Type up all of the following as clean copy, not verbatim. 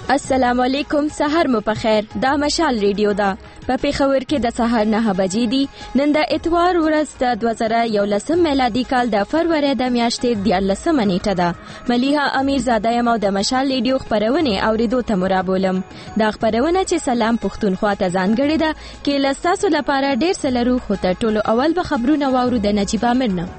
السلام علیکم، سحر مو په خیر. دا مشال ریډیو ده. په پیښور کې د سحر 9 بجې دي. نن د اتوار ورځ د 2011 میلادي کال د فروری د میاشتې 14 نیټه ده. ملیحه امیرزاده یم او د مشال ریډیو خبرونه اوریدو ته مرابولم. دا خبرونه چې سلام پښتونخوا ته ځانګړې ده کې لستاسو لپاره ډیر سلرو خو تر ټولو اول به خبرونه واورو د نجیب امیر نه.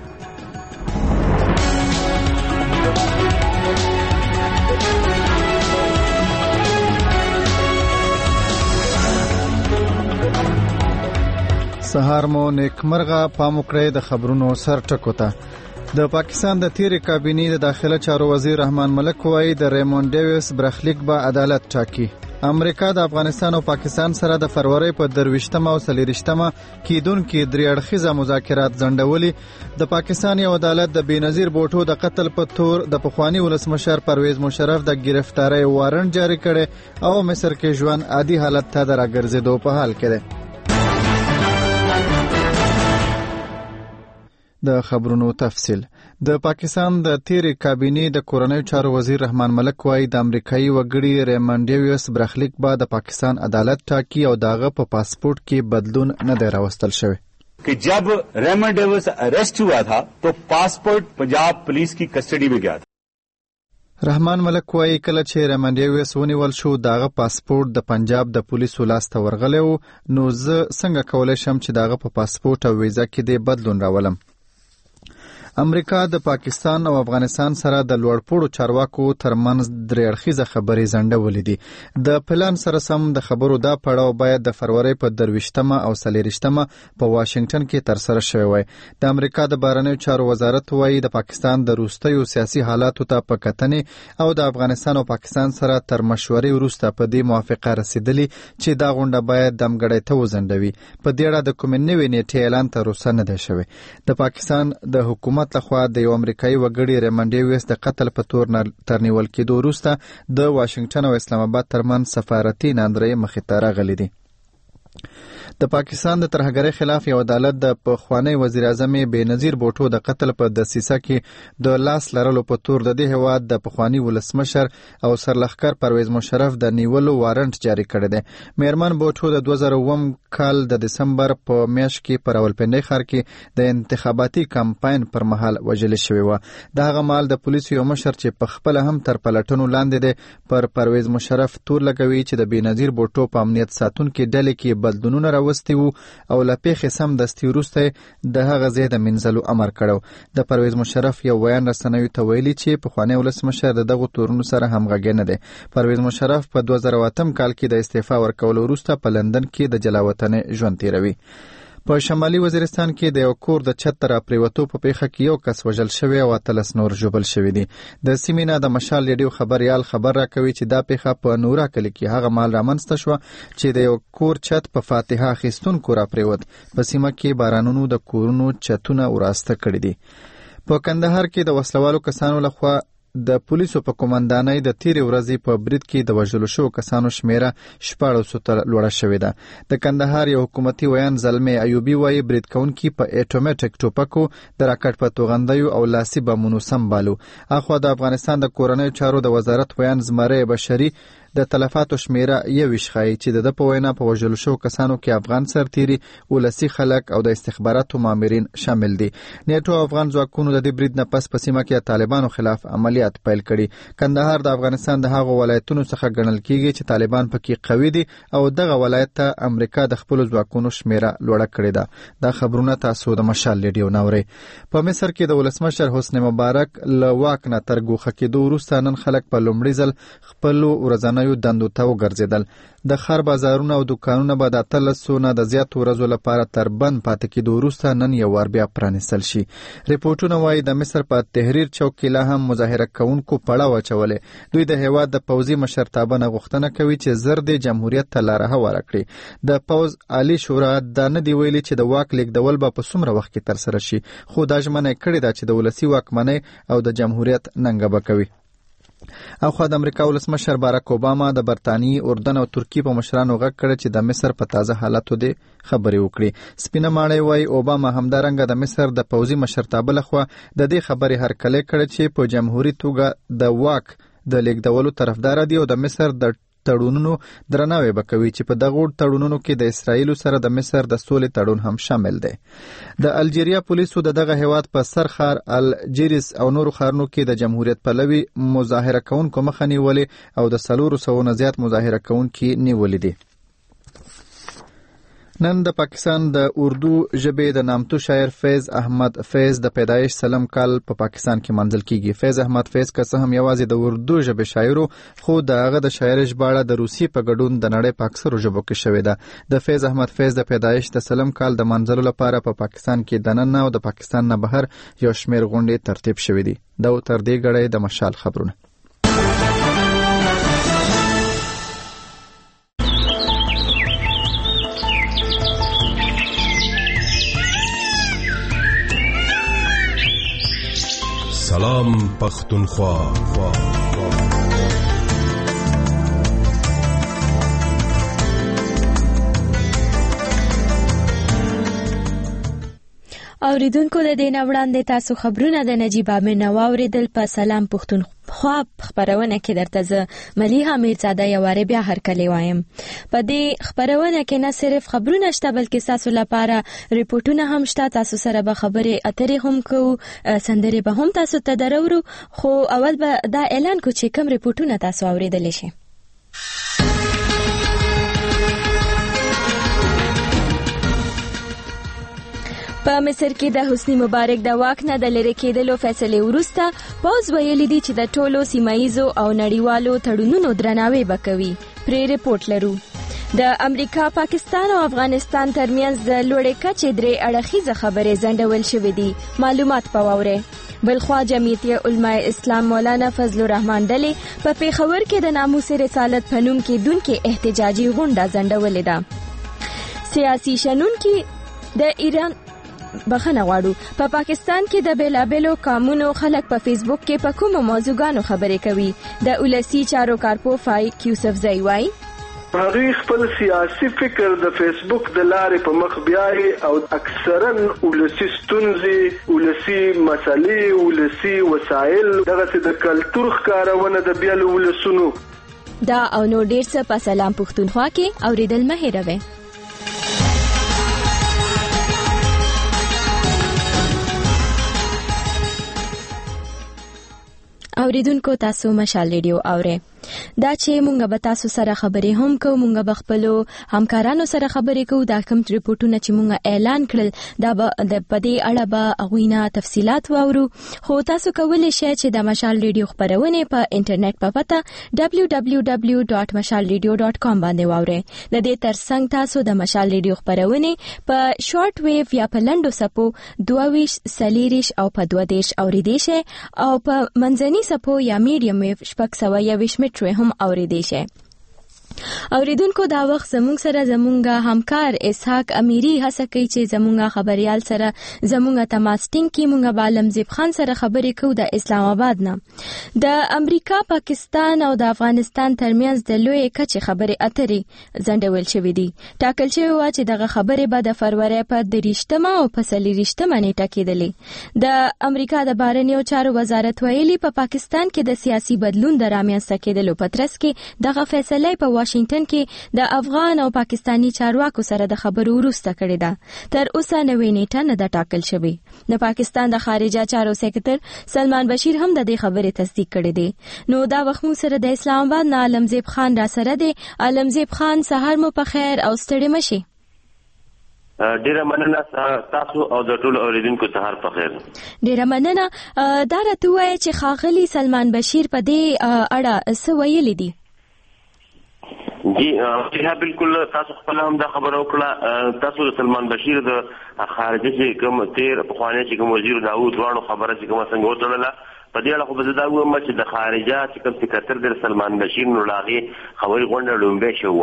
سهار مو نیکمرغه. پام وکړئ د خبرونو سر ټکو ته. د پاکستان د تیرې کابینې د داخله چارو وزیر رحمان ملک وایي د ریموند ډیویس برخلیک به عدالت ټاکي. امریکا د افغانستان او پاکستان سره د فروری په 23 او 30 کېدونکي درې اړخیزه مذاکرات ځنډولي. د پاکستان یو عدالت د بېنظیر بوټو د قتل په تور د پخوانی ولسمشر پرویز مشرف د گرفتاری وارنټ جاری کړي او مصر کې ژوند عادي حالت ته د راګرځېدو په حال کې دی. د خبرونو تفصیل. د پاکستان د تیرې کابینې د کورنیو چارو وزیر رحمان ملک وایي د امریکایي وګړي ریموند ډیویس برخلیک به د پاکستان عدالت ټاکي او داغه په پاسپورت کې بدلون نه دی راوستل شوی. कि जब Raymond Davis arrest हुआ था तो पासपोर्ट पंजाब पुलिस की कस्टडी में गया था. رحمان ملک وایي کله چې ریموند ډیویس ونیول شو داغه پاسپورت د پنجاب د پولیسو لاس ته ورغلی و، نو زه څنګه کولی شم چې داغه په پاسپورت او ویزا کې د بدلون راولم. امریکا د پاکستان او افغانستان سره د لوړپوړو چارواکو ترمنځ درې اړخیزه خبرې ځنډولې دي. د پلان سره سم د خبرو دا پړاو باید د فروری په 23 او 30 په واشنگټن کې ترسره شوی وای. د امریکا د بهرنیو چارو وزارت وایي د پاکستان د وروستیو سیاسي حالاتو ته په کتنې او د افغانستان او پاکستان سره تر مشورې وروسته په دې موافقه رسیدلی چې دا غونډه باید دمګړی ته وځنډوي. په دې اړه د کومې نوې نیټې اعلان تر اوسه نه دی شوی. د پاکستان د حکومت لخوا د یو امریکایي وګړي ریموند ډیویس د قتل په تور تر نیول کېدو وروسته د واشنگټن او اسلام آباد ترمنځ سفارتي ناندرۍ مخې ته راغلي دي. د پاکستان د ترهګرۍ خلاف یو عدالت د پخوانی وزیر اعظم بېنظیر بوټو د قتل په دسیسه کې د لاس لرلو په تور د دې هېواد د پخوانی ولسمشر او سرلښکر پرویز مشرف د نیولو وارنټ جاری کړی دی. میرمن بوټو د 2009 کال د دسمبر په میاشت کې په راولپنډۍ ښار کې د انتخاباتي کمپاین پر مهال وژل شوې وه. د هغه مهال د پولیسو یو مشر چې په خپله هم تر پلټنو لاندې دی پر پرویز مشرف تور لګوي چې د بېنظیر بوټو په امنیت ساتونکي ډلې کې بدلونونه راوستي وو او له پیښې سمدستي وروسته د هغه ځای د مینځلو امر کړی. د پرویز مشرف یو ویان رسنیو ته ویلي چې پخوانی ولسمشر د دغو تورونو سره همغږی نه دی. پرویز مشرف په 2008 کال کې د استعفا ورکولو وروسته په لندن کې د جلاوطنۍ ژوند تیروي. په شمالي وزیرستان کې د یو کور د چھت تر پریوتو په پیښه کې یو کس وژل شوی او 13 نور ژوبل شوي دي. د سیمې نه د مشال ریډیو خبریال خبر راکوي چې دا پیښه په نورا کلي کې هغه مهال رامنځته شوه چې د یو کور چھت په فاتحه اخیستونکو راپریوت. په سیمه کې بارانونو د کورونو چھتونه وراسته کړي دي. په کندهار کې د وسلوالو کسانو لخوا د پولیسو په قومندانۍ د تیرې ورځې په برید کې د وژلو شوو کسانو شمیره 1400 ته لوړه شوې ده. د کندهار یو حکومتي ویان زلمې ایوبي وایي برید کوونکي په اټومیټک ټوپکو د راکټ په توغندیو او لاسي بمونو سمبالو. اخوا د افغانستان د کورنیو چارو د وزارت ویان زمری بشري د تلفاتو شمیره 21 ښایي چې د په وینا په وژلو شوو کسانو کې افغان سرتیري، ولسي خلک او د استخباراتو مامورین شامل دي. نیټو افغان ځواکونو د دې برید نه پس په سیمه کې طالبانو خلاف عملیات پیل کړي. کندهار د افغانستان د هغو ولایتونو څخه ګڼل کیږي چې طالبان پکې قوي دي او دغه ولایت ته امریکا د خپلو ځواکونو شمیره لوړه کړې ده. دا خبرونه تاسو د مشال ریډیو نه اورئ. په مصر کې د ولسمشر حسنی مبارک له واک نه تر ګوښه کېدو وروسته نن خلک په لومړي ځل خپلو ورځنیو دندو ته وګرځېدل. د ښار بازارونه او دوکانونه به د 1300 نه د زیاتو ورځو لپاره تر بند پاتې کېدو وروسته نن یو وار بیا پرانیستل شي. ریپورټونه وایي د مصر په تحریر چوک کې لا هم مظاهره کوونکو پړه واچولې. دوی د هېواد د پوځي مشرتابه نه غوښتنه کوي چې زر د جمهوریت ته لاره هواره کړي. د پوځ عالی شورا دا نه دی ویلي چې د واک لیږدول به په څومره وخت کې ترسره شي، خو دا ژمنه کړې ده چې د ولسي واکمنۍ او د جمهوریت ننګه به کوي. اخوا د امریکا ولسمشر باراک اوباما د برطانیې، اردن او ترکیې په مشرانو غږ کړی چې د مصر په تازه حالاتو دې خبرې وکړي. سپینه ماڼۍ وایي اوباما همدارنګه د مصر د پوځي مشرتابه لخوا د دې خبرې هرکلی کړی چې په جمهوري توګه د واک د لیږدولو طرفدار دي او د مصر د تړونونو درناوی به کوي چې په دغه تړونونو کې د اسرایل سره د مصر د سولې تړون هم شامل دی. د الجیریا پولیسو دغه هیواد په سرخار الجیرس او نورو ښارونو کې د جمهوریت پلوي مظاهره کوونکو مخه نیولې او د 400 نه زیات مظاهره کوونکي نیولې دي. نن د پاکستان د اردو ژبې د نامتو شاعر فیض احمد فیض د پیدایش سلم کال په پاکستان کې منځل کیږي. فیض احمد فیض که څه هم یوازې د اردو ژبې شاعر خو د هغه د شاعرۍ ژباړه د روسي په ګډون د نړۍ په اکثرو ژبو کې شوې ده. د فیض احمد فیض د پیدایش د سلم کال د منځلو لپاره په پاکستان کې دننه او د پاکستان نه بهر یو شمېر غونډې ترتیب شوې دي. دا تر دې ګړۍ د مشال خبرونه. سلام پختونخوا. اوریدونکو د دې نه وړاندې تاسو خبرونه د نجیب امین واوریدل په سلام پختونخوا خبرونه کې درته زه ملیحه میرزاده یو واره بیا هرکلی وایم. په دې خبرونه کې نه صرف خبرونه شته بلکې تاسو لپاره ریپورتونه هم شته. تاسو سره به خبرې اترې هم کوو، سندرې به هم تاسو ته درورو، خو اول به دا اعلان کو چې کوم ریپورتونه تاسو اوریدلی شئ. په مصر کې د حسنی مبارک د واک نه د لری کېدلو فیصله وروسته پوز ویلي دي چې د ټولو سیمایزو او نړیوالو تړونونو درناوی وکوي. پرې ریپورت لرو. د امریکا، پاکستان او افغانستان ترمنځ د لوړې کچې درې اړخیزه خبرې ځنډول شوې دي. معلومات په واوره. بلخوا جمعیت علماء اسلام مولانا فضل الرحمن ډلې په پیښور کې د ناموس رسالت په نوم کې دونکو احتجاجي غونډه ځنډولې ده. سیاسي شنونکي د ایران بخنه غواړو. په پاکستان کې د بیلابیلو قومونو خلک په فیسبوک کې په کومو موضوعګانو خبرې کوي. د ولسی چارو کارپو فایق یوسف زئی وایي هغه خپل سیاسي فکر د فیسبوک د لارې په مخ بیاي او اکثرا ولسی ستونزې، ولسی مسلې، ولسی وسایل دغه د کلتور ښکارونه د بیل ولسونو. دا او نو ډیر څه په سلام پختونخوا کې اوریدل مه هېروئ. اوریدونکو تاسو مشال ریډیو اورئ. دا چې مونږ به تاسو سره خبرې هم کوو، مونږ به خپلو همکارانو سره خبرې کوو. دا کوم ریپورتونه چې مونږ اعلان کړل دا به د پدې اړه به اغوینه تفصيلات واورو. خو تاسو کولی شئ چې د مشال ریډیو خبرونه په انټرنیټ په پته www.mashalradio.com باندې واورئ. د دې ترڅنګ تاسو د مشال ریډیو خبرونه په شارټ ویو یا په لنډو سپو 22 سلیریش او په 22 اوریدئ شئ او په منځني سپو یا میډیم ویو 620 میټر هم اوریدئ شئ. اوریدونکو دا وخت زموږ سره زموږ همکار اسحاق امیری هڅه کوي چې زموږ خبريال سره زموږ تماس ټینګ کړي. موږ به عالمزیب خان سره خبرې کوو د اسلام آباد نه. د امریکا، پاکستان او د افغانستان ترمنځ د لوی کچې خبرې اترې ځنډول شوې دي. ټاکل شوی و چې دغه خبرې به د فروری په 23 او په 24 نیټه کېدلې. د امریکا د بهرنیو چارو وزارت ویلي په پاکستان کې د سیاسي بدلون د رامنځته کېدلو په ترڅ کې دغه فیصله په واشنگټن کې د افغان او پاکستانی چارواکو سره د خبرو وروسته کړې ده. تر اوسه نوې نیټه نه ده ټاکل شوې. د پاکستان د خارجه چارو سکرټر سلمان بشیر هم د دې خبرې تصدیق کړې ده. نو دا وخت مو سره د اسلام آباد نه عالمزیب خان را سره دی. عالمزیب خان سحر مو په خیر او ستړي مشي. ډیره مننه تاسو او د ټولو اوریدونکو سحر په خیر. ډیره مننه. دا راته وایي چې خاغلی سلمان بشیر په دې اړه څه ویلي دي؟ جی ها بالکل تاسو خپل هم دا خبر وکړه. تاسو د سلمان بشیر د خارجه چې کوم تیر په خوانه چې کوم وزیر داوود وانو خبره چې کوم څنګه وټړله په دې اړه خو به دا وایم چې د خارجه چې کوم سکرټر د سلمان بشیر نو لاغي خبري غونډه لومبه شو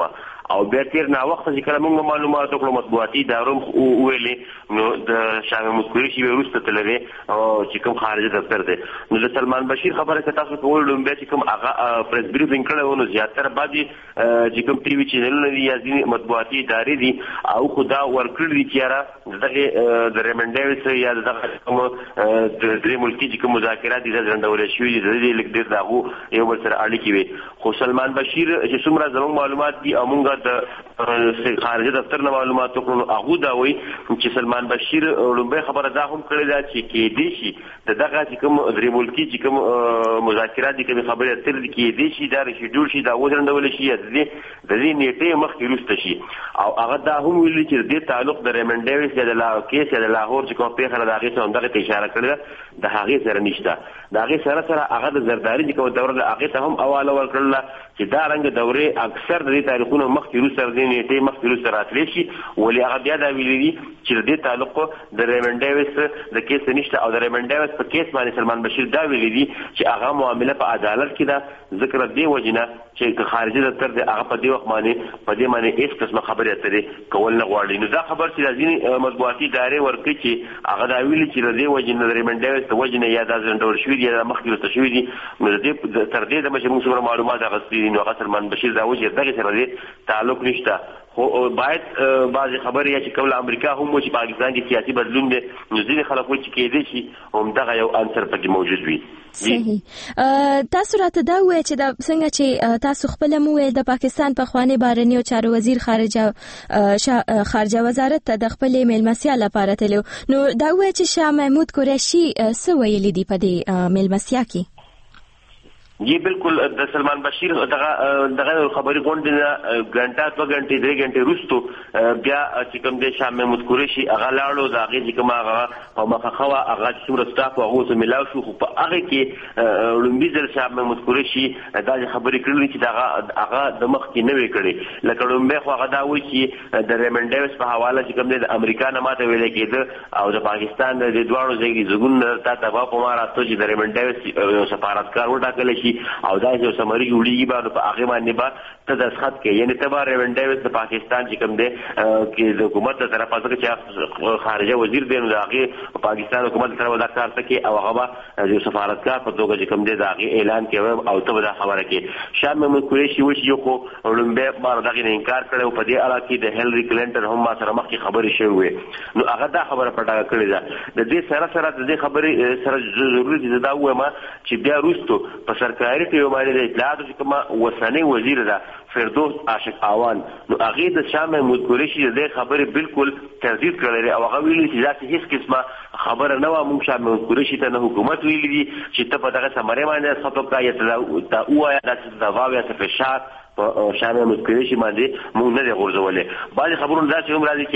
او بیا تیر نه وخت چې کله موږ معلومات وکړو مطبوعاتي ادارو ویلې نو د شاه محمود قریشي وروسته تللی چې کوم خارجي دفتر دی نو د سلمان بشیر خبره که تاسو کول لومبیا چې کوم هغه پریس بریفینګ کړی و نو زیاتره بعضې چې کوم ټي وي چینلونه دي یا ځینې مطبوعاتي ادارې دي او خو دا ورکړي دي چې یاره دغه د ریمن ډیویس یا دغه کوم درې ملکي چې کوم مذاکرات دي دا ځنډولی شوي دي د دې لږ ډېر د هغو یو بل سره اړیکې وي خو سلمان بشیر چې څومره زموږ معلومات دي او موږ د خارجي دفتر نه معلومات وکړو نو هغوی دا وایي چې سلمان بشیر لومبۍ خبره دا هم کړې ده چې کیدای شي د دغه چې کوم درې ملکي چې کوم مذاکرات دي کومې خبرې اترې دي کیدای شي دا ریشیډول شي دا وځنډولی شي د دې نیټې مخکې وروسته شي او هغه دا هم ویلي چې د دې تعلق د ریمن ډیویس یا د کیس یا د لاهور چې کومه پېښه ده د هغې سره همدغې ته اشاره کړې ده د هغې سره نشته د هغې سره هغه د زرداري چې کومه دوره ده هغې ته هم حواله ورکړله چې دا رنګ دورې اکثر د دې تاریخونو مخکې وروسته د دې نیټې مخکې وروسته راتلی شي ولې هغه بیا دا ویلي دي چې د دې تعلق د ریمن ډیویس د کیس نشته او د ریمن ډیویس په کیس باندې سلمان بشیر دا ویلي دي چې هغه معامله په عدالت کې ده ذکر دې وجې نه چې خارجي دفتر دی هغه په دې وخت باندې په دې باندې هېڅ قسمه خبرې اترې کول نه غواړي نو دا خبر چې دا ځینې مطبوعاتي ادارې ورکوي چې هغه دا ویلي چې د دې وجې نه د ریمن ډیویس د وجې نه یا دا ځنډول شوي دي یا دا مخکې وروسته شوي دي نو د دې تر دې دمه چې موږ څومره معلومات اخیستي دي نو هغه سلمان بشیر دا وایي چې دغې سره دې تعلق نشته خو باید بعضې خبرې یا چې کوم له امریکا هم و چې پاکستان کې سیاسي بدلون دی نو ځینې خلک وایي چې کیدای شي همدغه یو عنصر پکې موجود وي. صحیح. تاسو راته دا ووایئ چې دا څنګه چې تاسو خپله مو ویل د پاکستان پخوانی بهرنیو چارو وزیر خارجه وزارت ته د خپلې میلمستیا لپاره تللی نو دا ووایئ چې شاه محمود قریشي څه ویلي دي په دې میلمستیا کې؟ جی بالکل د سلمان بشیر دغه خبري غونډې نه غنټه 2 غنټې 3 غنټې وروسته بیا چې کوم د شاه محمود قریشي هغه لاړو د هغې چې کوم هغه په مخه خوا هغه چې څومره سټاف هغو ته میلاو شو خو په هغې کې لومړي ځل شاه محمود قریشي داسې خبرې کړلې چې هغه د مخکې نه وې کړې لکه لومړی خو هغه دا وایي چې د ریمن ډیویس په حواله چې کوم دی د امریکا نه ماته ویلی کېده او د پاکستان د دواړو ځای زګون تا تبا په ما راتلو چې د ریمن ډیویس یو سفارتکار وټاکلی شي او دا یو سمري جوړیږي باندې په هغې باندې به ته دستخط کوې یعنې ته به ریمن ډیویس د پاکستان چې کوم دی کې د حکومت له طرفه ځکه چې خارجه وزیر دی نو د هغې پاکستان حکومت له طرفه دا کار ته کوي او هغه به یو سفارتکار په توګه چې کوم دی د هغې اعلان کوي او ته به دا خبره کوې شاه محمود قریشي وایي چې یو خو لومړی ما دغې نه انکار کړی او په دې اړه کې د هیلري کلینټن هم ما سره مخکې خبرې شوې وې نو هغه دا خبره په ډاګه کړې ده د دې سره د دې خبرې سره ضروري دي دا ووایم چې بیا وروستو په سرکاري ټیو باندې د اطلاعاتو چې کومه اوسنۍ وزیر ده فردوس عاشق اعوان نو هغې د شاه محمود قریشي د دې خبرې بالکل تردید کړی دی او هغه ویلي چې داسې هېڅ قسمه خبره نه وه موږ شاه محمود قریشي ته نه حکومت ویلي دي چې ته په دغه سمرې باندې دستخط وکړه یا ته ووایه داسې دباو یا څه فشار شاه محمود قریشي باندې موږ نه دی غورځولی بعضې خبرونه داسې هم راځي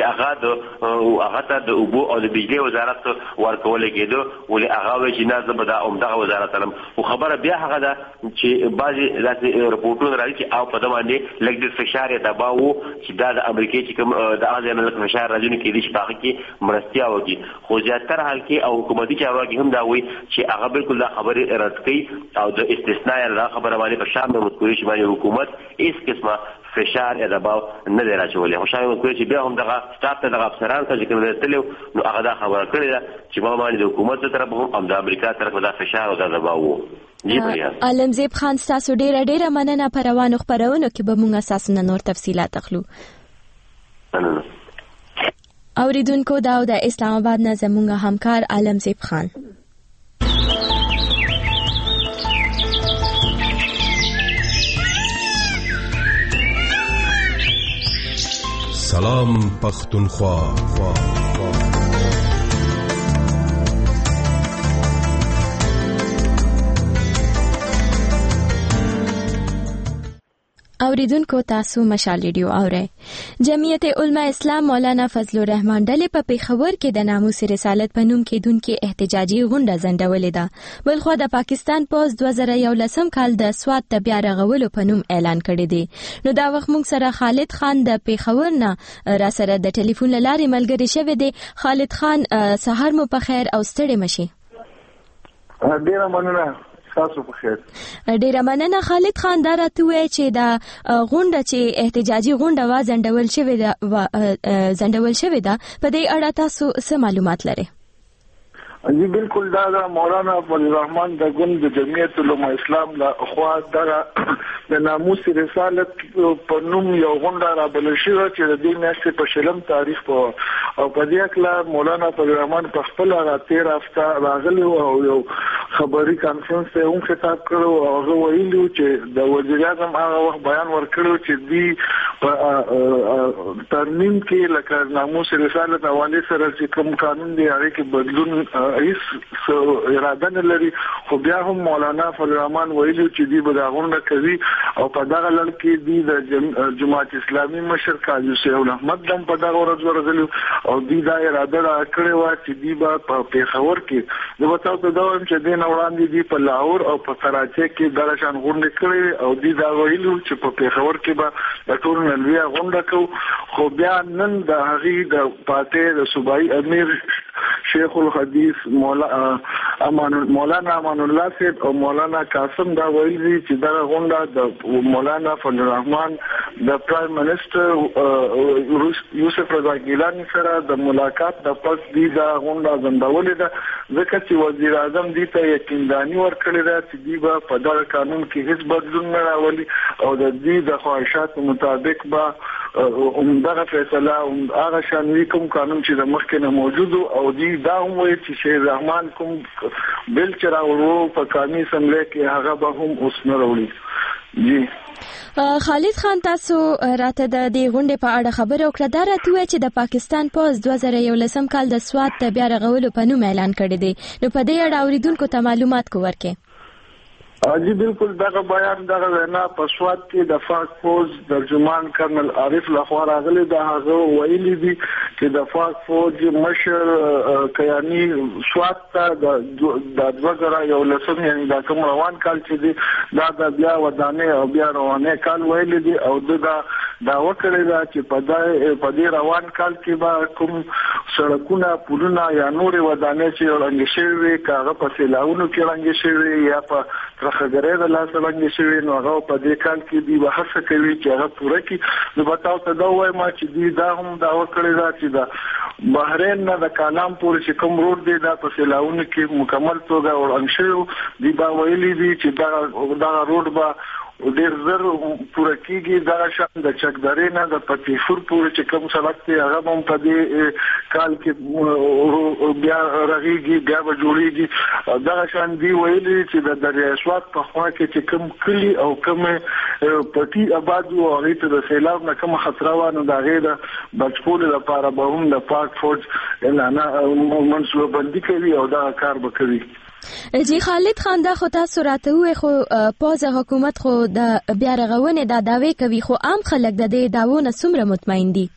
چې هغه ته د اوبو او د بجلۍ وزارت ورکولی کېده ولې هغه وایي چې نه زه به دا همدغه وزارت علم خو خبره بیا هغه ده چې بعضې داسې رپورټونه راځي چې او په ده باندې لږ ډېر فشار یا دباو و چې دا د امریکې چې کوم د هغه ځای نه لږ فشار راځي نو کېدای شي په هغه کې مرستیا وکړي خو زیاتره حال کې او حکومتي چارواکي هم دا وایي چې هغه بالکل دا خبرې رد کوي او د استثنا یا دا خبره باندې په شاه محمود قریشي باندې حکومت هیڅ قسمه فشار یا دباو نه دی راچولی خو شاه محمود قریشي بیا هم دغه سټاف ته دغه افسرانو ته چې کوم دی تللی نو هغه دا خبره کړې ده چې ما باندې د حکومت له طرفه هم د امریکا طرفه دا فشار او دا دباو و. عالمزیب خان ستاسو ډیره مننه په روانو خپرونو کې به موږ اساسا نور تفصیلات اخلو. اوریدونکو دا د اسلام آباد نه زموږ همکار عالمزیب خان. سلام پختونخوا. اوریدونکو تاسو مشال ریډیو اورئ. جمعیت علماء اسلام مولانا فضل الرحمن ډلې په پیښور کې د ناموس رسالت په نوم کېدونکې احتجاجي غونډه ځنډولې ده. بلخوا د پاکستان پوز 2011 کال د سوات د بیا رغولو په نوم اعلان کړی دی. نو دا وخت موږ سره خالد خان د پیښور نه را سره د ټلیفون له لارې ملګری شوی دی. خالد خان سهار مو په خیر او ستړي مشي. ډیره مننه تاسو په خیر. ډیره مننه خالد خان. دا راته وایي چې دا غونډه چې احتجاجي غونډه وا ځنډول شوې ده په دې اړه تاسو څه معلومات لرئ؟ جی بالکل دا مولانا فضل الرحمن د ګوند د جمعیت علماء اسلام له خوا د ناموس رسالت په نوم یو غونډه رابلل شوې چې د دې میاشتې په شلم تاریخ په او په دې کې مولانا فضل الرحمن په خپل راتیر هفته راغلی او یو خبري کانفرنس ته هم خطاب کړو او هغه ویلي چې د وزیر اعظم هغه وخت بیان ورکړو چې دی په ترمیم کې لکه ناموس رسالت حواله سره چې کوم قانون دی هغه کې بدلون هیڅ اراده نه لري، خو بیا هم مولانا فضل الرحمن ویلي چې دی به دا غونډه کوي او په دغه لړ کې دی د جماعت اسلامي مشر قاضي سیف احمد هم په دغه ورځ ورغلی او دی دا اراده کړې و چې دی به په پیښور کې د وتاو ته دا هم چې دین وړاندې دی په لاهور او په کراچۍ کې دغه شان غونډه کړې او دی دا ویلي چې په پیښور کې به د ټول نړۍ غونډه کوي، خو بیا نن د هغې د پاتې د صوبایي امیر شیخ الحدیث مولانا امان الله صاحب او مولانا قاسم دا ویلي چې دا غونډه د مولانا فضل الرحمن د پرایم منسٹر یوسف رضا ګیلانی سره د ملاقات د پس دی دا غونډه ځنډولې ده ځکه چې وزیر اعظم دی ته یقینداني ورکړی ده چې دی به په دغه قانون کې هیڅ بدلون نه راولي او د دې د خواهشاتو مطابق به دغه فیصله هغه شانوي کوم قانون چې د مخکې نه موجود او دی دا هم وایي چې شیخ رحمان کوم بل چې راوړو په قانوني اسمبلی کې هغه به هم اوس نه راوړي. جی خالد خان، تاسو راته د دې غونډې په اړه خبره وکړه. دا راته وایي چې د پاکستان پوز 2011 کال د سوات د بیا رغولو په نوم اعلان کړی دی، نو په دې اړه اوریدونکو ته معلومات ورکړئ. جی بالکل دغه بیان دغه وینا په سوات کې د فاک فوج ترجمان کرنل عارف لخوا راغلی د هغه ویلي دي چې د فاک فوج مشر کیانی سوات ته د 2011 یعنی د کوم روان کال چې دی دا د بیا ودانې او بیا روانې کال ویلي دي او دا وکړی دا چې په دې روان کال کې به کوم سړکونه پلونه یا نورې ودانې چې رنګ شوي کاغه په سیلاونو کې رنګ شوي یا په خبره د لاس باندې شوی نو هغه په دې کال کې دی وحث کوي چې هغه پوره کړي. نو بتاو ته دا وایم چې دی دا هم دا وکړی دا چې دا بحرین نه د کالام پورې چې کوم روډ دی دا په سیلاونو کې مکمل توګه ورنګ شوی دی. با ویلي دی چې دا روډ به ډیر زر پوره کیږي. دا شان د چکدارې نه د پتیفور پورې چې کوم سړک دی هغه هم په دې کال کې بیا رغیږي بیا به جوړیږي. دا شان دی ویلي چې د دریای سوات په خوا کې چې کوم کلی او کوم پټي آباد او هغه ته د سیلاب نه کوم خطر وانه دا غي د بچکول لپاره به هم د پاک فوج اعلان منصوبه بندي کوي او دا کار به کوي. جی خالد خان، دا خو تاسو راته وې خو پوز حکومت خو د بیا رغونې دا داوی کوي، خو عام خلک د دې داوو نه څومره مطمئن دي؟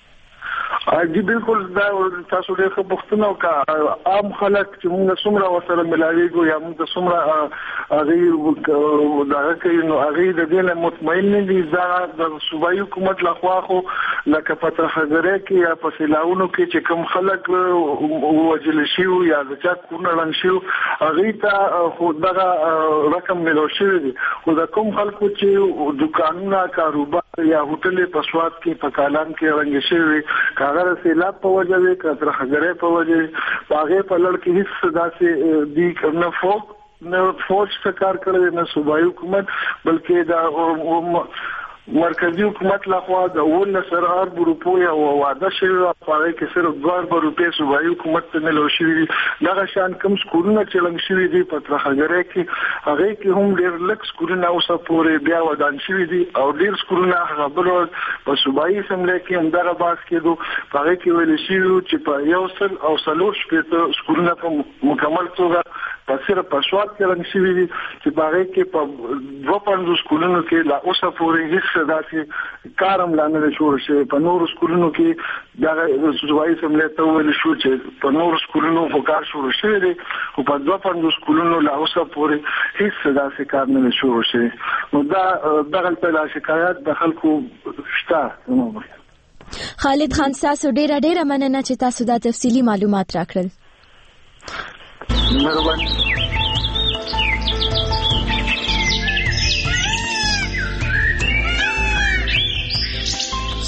جی بالکل دا تاسو ډېر ښه پوښتنه وکړه. عام خلک چې موږ څومره ورسره ملاویږو یا موږ څومره هغه دغه کوي نو هغه د دې نه مطمئن نه دي. دا د صوبایي حکومت لخوا خو لکه په ترخګره کې یا په سیلاونو کې چې کوم خلک وجل شي یا د چا کونه رنګ شي هغه ته خو دغه رقم ملو شوی دی. خو د کوم خلکو چې دکانونه کاروبار یا هوټل په سوات کې په کالام کې رنګ شوی اگر سیلاب په وجه وي که ترخګره په وجه هغه په لړ کې هیڅ داسې دی نه فوج څخه کار کړی نه صوبایي حکومت بلکې دا مرکزی حکومت لخوا د 19 روپو یا وعده شوی په کې صرف 2 روپے صوبایي حکومت ته ملو شوی. دغه شان کوم سکولونه چې لنګ شوی دي په ترخګره کې هغه کې هم ډېر لږ سکولونه اوسه پورې بیا ودان شوی دي او ډېر سکولونه خبرو په صوبایي اسمبلی کې هم دغه باس کېدو هغه کې ویل شي چې په یو سل او سلور شپږ سکولونه په مکمل توګه په صرف په سواد کې لنګ شوی دي چې هغه کې په 250 سکولونو کې لا اوسه پورې هیڅ داسې کارم لانه شروع شي. په نور سکولونو کې دا صوبایي اسمبلی ته ویل شو چې په نور سکولونو خو کار شروع شوی دی او په 250 سکولونو لا اوسه پورې هیڅ داسې کار نه شروع شي. نو دا دغه په شکایت د خلکو شته. خالد خان، تاسو ډیره مننه چې تاسو دا تفصیلی معلومات راکړل. مهرباني.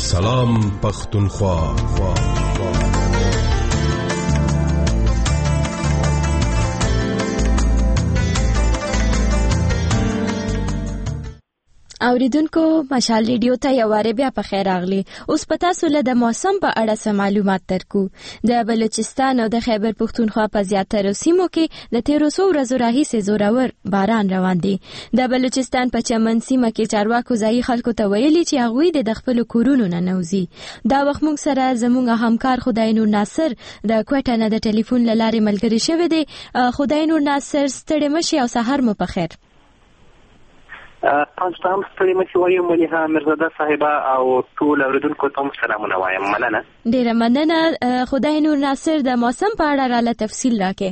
سلام پختونخوا. اوریدونکو مشال ریډیو ته یو واره بیا په خیر راغلی. اوس پتا سول د موسم په اړه سم معلومات ترکو. د بلوچستان او د خیبر پختونخوا په زیاتره سیمو کې د 1300 ورځو راهیسې زورور باران روان دي. د بلوچستان په چمن سیمه کې چارواکو ځایي خلکو ته ویلي چې هغوی د خپل کورونو نه نوځي. دا وخت موږ سره زموږ همکار خدای نور ناصر د کوټه نه د ټلیفون لارې ملګری شوی دی. خدای نور ناصر ستړي مشي او سحر مو په خیر. تاسو ته هم ستړي مشي وایم مليحه مرزاده صاحبه او ټول اوریدونکو ته هم سلامونه وایم. مننه. ډیره مننه. خدای نور ناصر د موسم په اړه راله تفصیل راکې.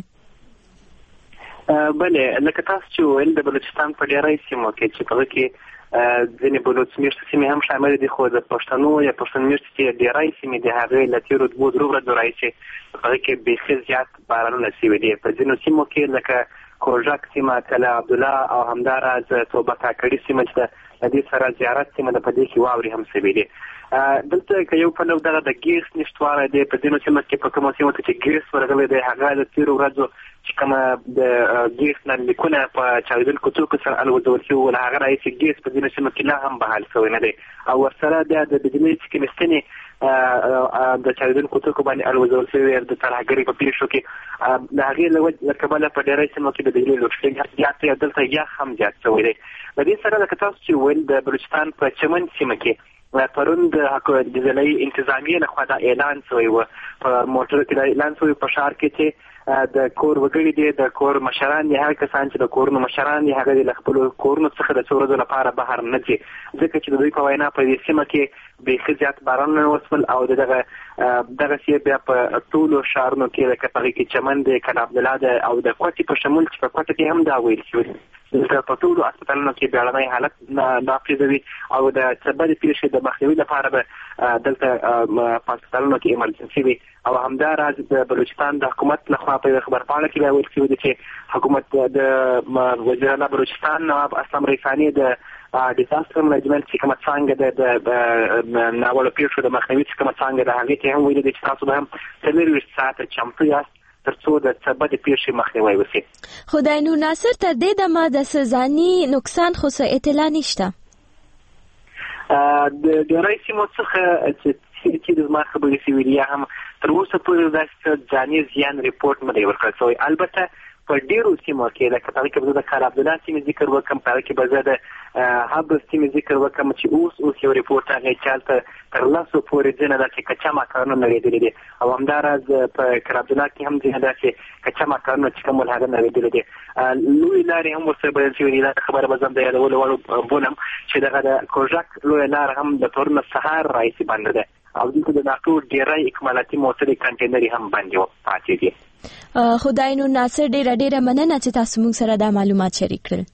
بله لکه تاسو چې ویل د بلوچستان په ډیری سیمو کې چې په کې ځینې بلوچ میشتې سیمې هم شامل دي خو د پښتنو یا پښتون میشتې چې ډیری سیمې د هغې له تېرو 2 ورځو راهیسې په هغې کې بیخي زیات بارانونه شوي دي. په ځینو سیمو کې لکه کوژک سیمه، کله عبدالله او همداراز توبه کاکړي سیمه چې د دې سره زیارت سیمه د په دې کې واورې هم شوي دي. دلته که یو پلو دغه د ګیس نشتوالی دی په ځینو سیمو کې په کومو سیمو ته چې ګیس ورغلی دی هغه د تېرو ورځو چې کومه د ګیس نه لیکونه په چاودېدونکو توکو سره الوځول شوي وو له هغه راهیسې ګیس په ځینو سیمو کې لا هم بحال شوی نه دی او ورسره بیا د بجلۍ چې کومې ستنې د چاودېدونکو توکو باندې الوځول شوي د ترهګرۍ په پیښو کې د هغې له کبله په ډېری سیمو کې د بجلۍ لوډشېډینګ زیات دی او دلته یخ هم زیات شوی دی. د دې سره لکه تاسو چې ویل د بلوچستان په چمن سیمه کې پرون د ضلعي انتظامیې لخوا دا اعلان شوی و په موټر کې دا اعلان شوی په ښار کې چې د کور وګړي دي د کور مشران دي هغه کسان چې د کورونو مشران دي هغه د خپلو کورونو څخه د څو ورځو لپاره بهر نه ځي ځکه چې د دوی په وینا په دې سیمه کې بیخي زیات بارانونه وشول او دغسې بیا په ټولو ښارونو کې لکه په هغې کې چمن دی کله عبدالله دی او د کوټې په شمول چې په کوټه کې هم دا ویل شوي دلته په ټولو هسپتالونو کې بیړنی حالت نافذوي او د څه بدې پیښې د مخنیوي لپاره به دلته په هسپتالونو کې ایمرجنسي وي او همداراز د بلوچستان د حکومت لخوا په خبرپاڼه کې بیا ویل شوي دي چې حکومت د وزیر اعلی بلوچستان نواب اسلم ریحاني د ډیزاستر منیجمنت چې کومه څانګه د ناوړه پیښو د مخنیوي چې کومه څانګه ده هغې ته هم ویلي دي چې تاسو به هم 24 ساعته چمتو یاست ترڅو د څه بدې پیښې مخنیوی وشي. خدای نور ناصر تر دې دمه د ځاني نقصان خو څه اطلاع نشته؟ د ډېری سیمو څخه چې زما خبرې شوي دي یا هم تر اوسه پورې داسې ځاني زیان ریپورټ نه دی ورکړل شوی. البته په ډېرو سیمو کې لکه په هغې کې به زه د کال عبدالله سیمې ذکر وکړم په هغې کې به زه د حبر سیمې ذکر وکړم چې اوس یو ریپورټ هغې چې هلته تر 10 پورې ځینې داسې کچا مکانونه نړېدلي دي او همداراز په کال عبدالله کې هم ځینې داسې کچا مکانونه چې کوم ول هغه نړېدلي دي. لویې لارې هم ورسره بدل شوي دي. دا خبره به زه هم د یادولو وړ بولم چې دغه د کوژک لویه لاره هم د پرون سهار راهیسې بنده ده او دلته د ناټو ډېری اکمالاتي موټرې کانټینرې هم بندې پاتې دي. خدای نور ناصر ډیره مننه چې تاسو موږ سره دا معلومات شریک کړل.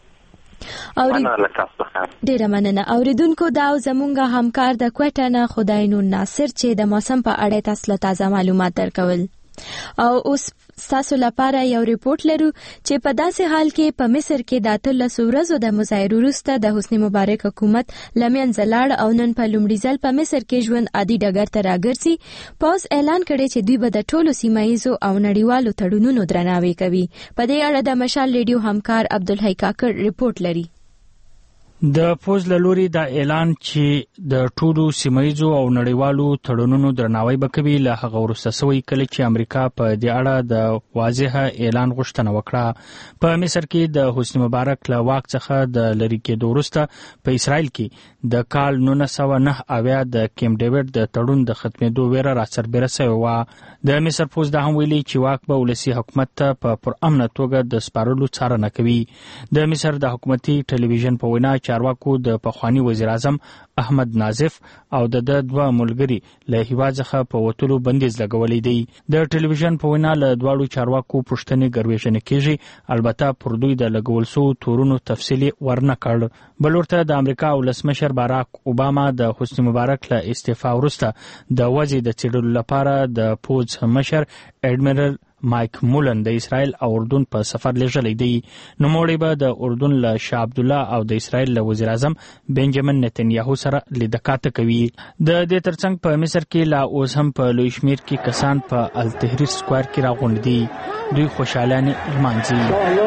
ډیره مننه. اوریدونکو دا زمونږ همکار د کوټه نه خدای نور ناصر چې د موسم په اړه تاسو له تازه معلومات درکول. او اوس تاسو لپاره یو ریپورت لرو چې په داسې حال کې په مصر کې د 13 ورځو د مظاهرو وروسته د حسنی مبارک حکومت لمنځه لاړ او نن په لومړي ځل په مصر کې ژوند عادي ډګر ته راګرځي. پوز اعلان کړی چې دوی به د ټولو سیمایزو او نړیوالو تړونونو درناوی کوي. په دې اړه د مشال ریډیو همکار عبدالحی کاکړ ریپورت لري. د پوز له لوري دا اعلان چې د ټولو سیمایزو او نړیوالو تړونونو درناوی به کوي له هغه وروسته سوی کله چې امریکا په دې اړه د واضحه اعلان غوښتنه وکړه. په مصر کې د حسنی مبارک له واک څخه د لرې کېدو وروسته په اسرائیل کې د کال 1909 د کیمپ ډیوډ د تړون د ختمېدو ویره راڅربېره شوې وه. د مصر پوز دا هم ویلي چې واک به ولسي حکومت ته په پرامنه توګه د سپارلو څارنه کوي. د مصر د حکومتي ټلویزیون په وینا چارواکو د پخوانی وزیر اعظم احمد ناظف او د دوه ملګري له هیواد څخه په وټولو بندیز لګولې دی. د ټلویزیون په وینا له دواړو چارواکو پوښتنې ګروېژنې کیږي. البته پر دوی د لګول شو تورونو تفصیلي ورنه کړ. بل ورته د امریکا ولسمشر باراک اوباما د حسنی مبارک له استعفا وروسته د وضع د څېړلو لپاره د پوز مشر اډمیرل مایک مولن د اسرائیل او اردن په سفر لېږلی دی. نوموړی به د اردن له شاه عبدالله او د اسرائیل له وزیر اعظم بنجامین نتنیاهو سره سره لیدکاته کوي. د دې ترڅنګ په مصر کې لا اوس هم په لوی شمیر کې کسان په التحریر سکوير کې راغونډ دي. دوی خوشالانه لمانځي.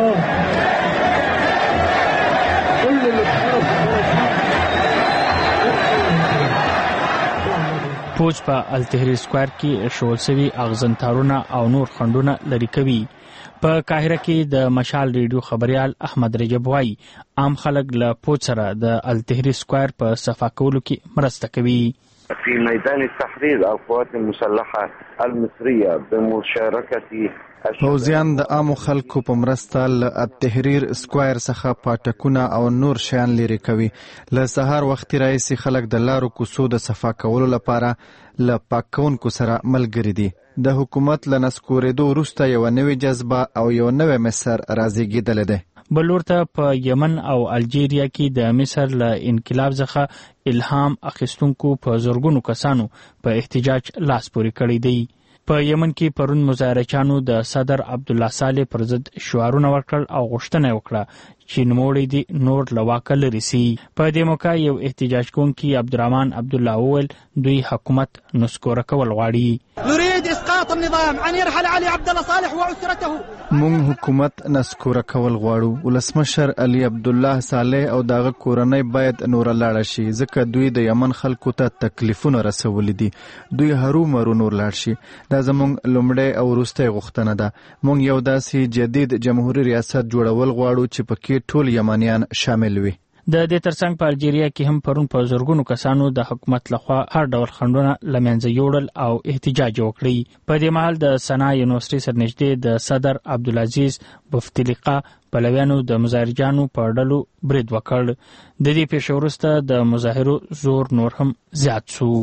پوج په التحریر سکوير کې شول سوي اغزنتارونه او نور خندونه لري کوي. په قاهره کې د مشال ریډیو خبريال احمد رجب وايي عام خلک له پوج سره د التحریر سکوير په صفا کولو کې مرسته کوي. في ميدان التحرير القوات المسلحة المصرية بمشاركة پوځیان د عامو خلکو په مرسته له التحریر سکوير څخه پاټکونه او نور شیان لري کوي. له سهار وخت راځي خلک د لارو کوڅو د صفا کولو لپاره له پاکونکو سره ملګری دي. د حکومت له نسکورېدو وروسته یو نوې جذبه او یو نوې مصر راځيږي ده. بلورته په یمن او الجیریا کې د مصر له انقلاب څخه الهام اخیستونکو په زورګونو کسانو په احتجاج لاس پورې کړی دی. په یمن کې پرون مظاهرچیانو د صدر عبدالله صالح پر ضد شعارونه ورکړل او غوښتنه وکړه چې نوموړی دی نور له واکه لرې سي. په دې موقع یو احتجاج کوونکی عبدالرحمن عبدالله وویل دوی حکومت نسکوره کول غواړي. نريد اسقاط النظام ان يرحل علي عبدالله صالح واسرته. مونږ حکومت نسکوره کول غواړو. ولسمشر علي عبدالله صالح او دغه کورنۍ باید نور لاړ شي ځکه دوی د یمن خلکو ته تکلیفونه رسولي دي. دوی هرو مرو نور لاړ شي. دا زمونږ لومړی او وروستۍ غوښتنه ده. مونږ یو داسې جدید جمهوریت ریاست جوړول غواړو چې پکې ټول یمنیان شامل وي. د دې ترڅنګ په الجیریا کې هم پرون په زورګونو کسانو د حکومت لخوا هر ډول خنډونه لمنځه یوړل او احتجاج وکړي. په دې مهال د سنا یونیورسيټي سره نږدې د صدر عبدالعزیز بفتلیقه پلویانو د مظاهرجانو په ډلو برید وکړ. د دې پیښو وروسته د مظاهرو زور نور هم زیات شو.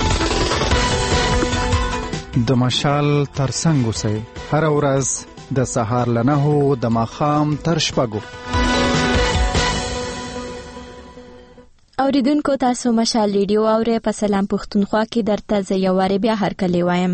د مشال ترڅنګ اوسئ هر ورځ د سهار له 9 د ماښام تر 6. اوریدونکو تاسو مشال ریډیو اورئ په سلام پښتونخوا کې درته زه یو واره بیا هرکلی وایم.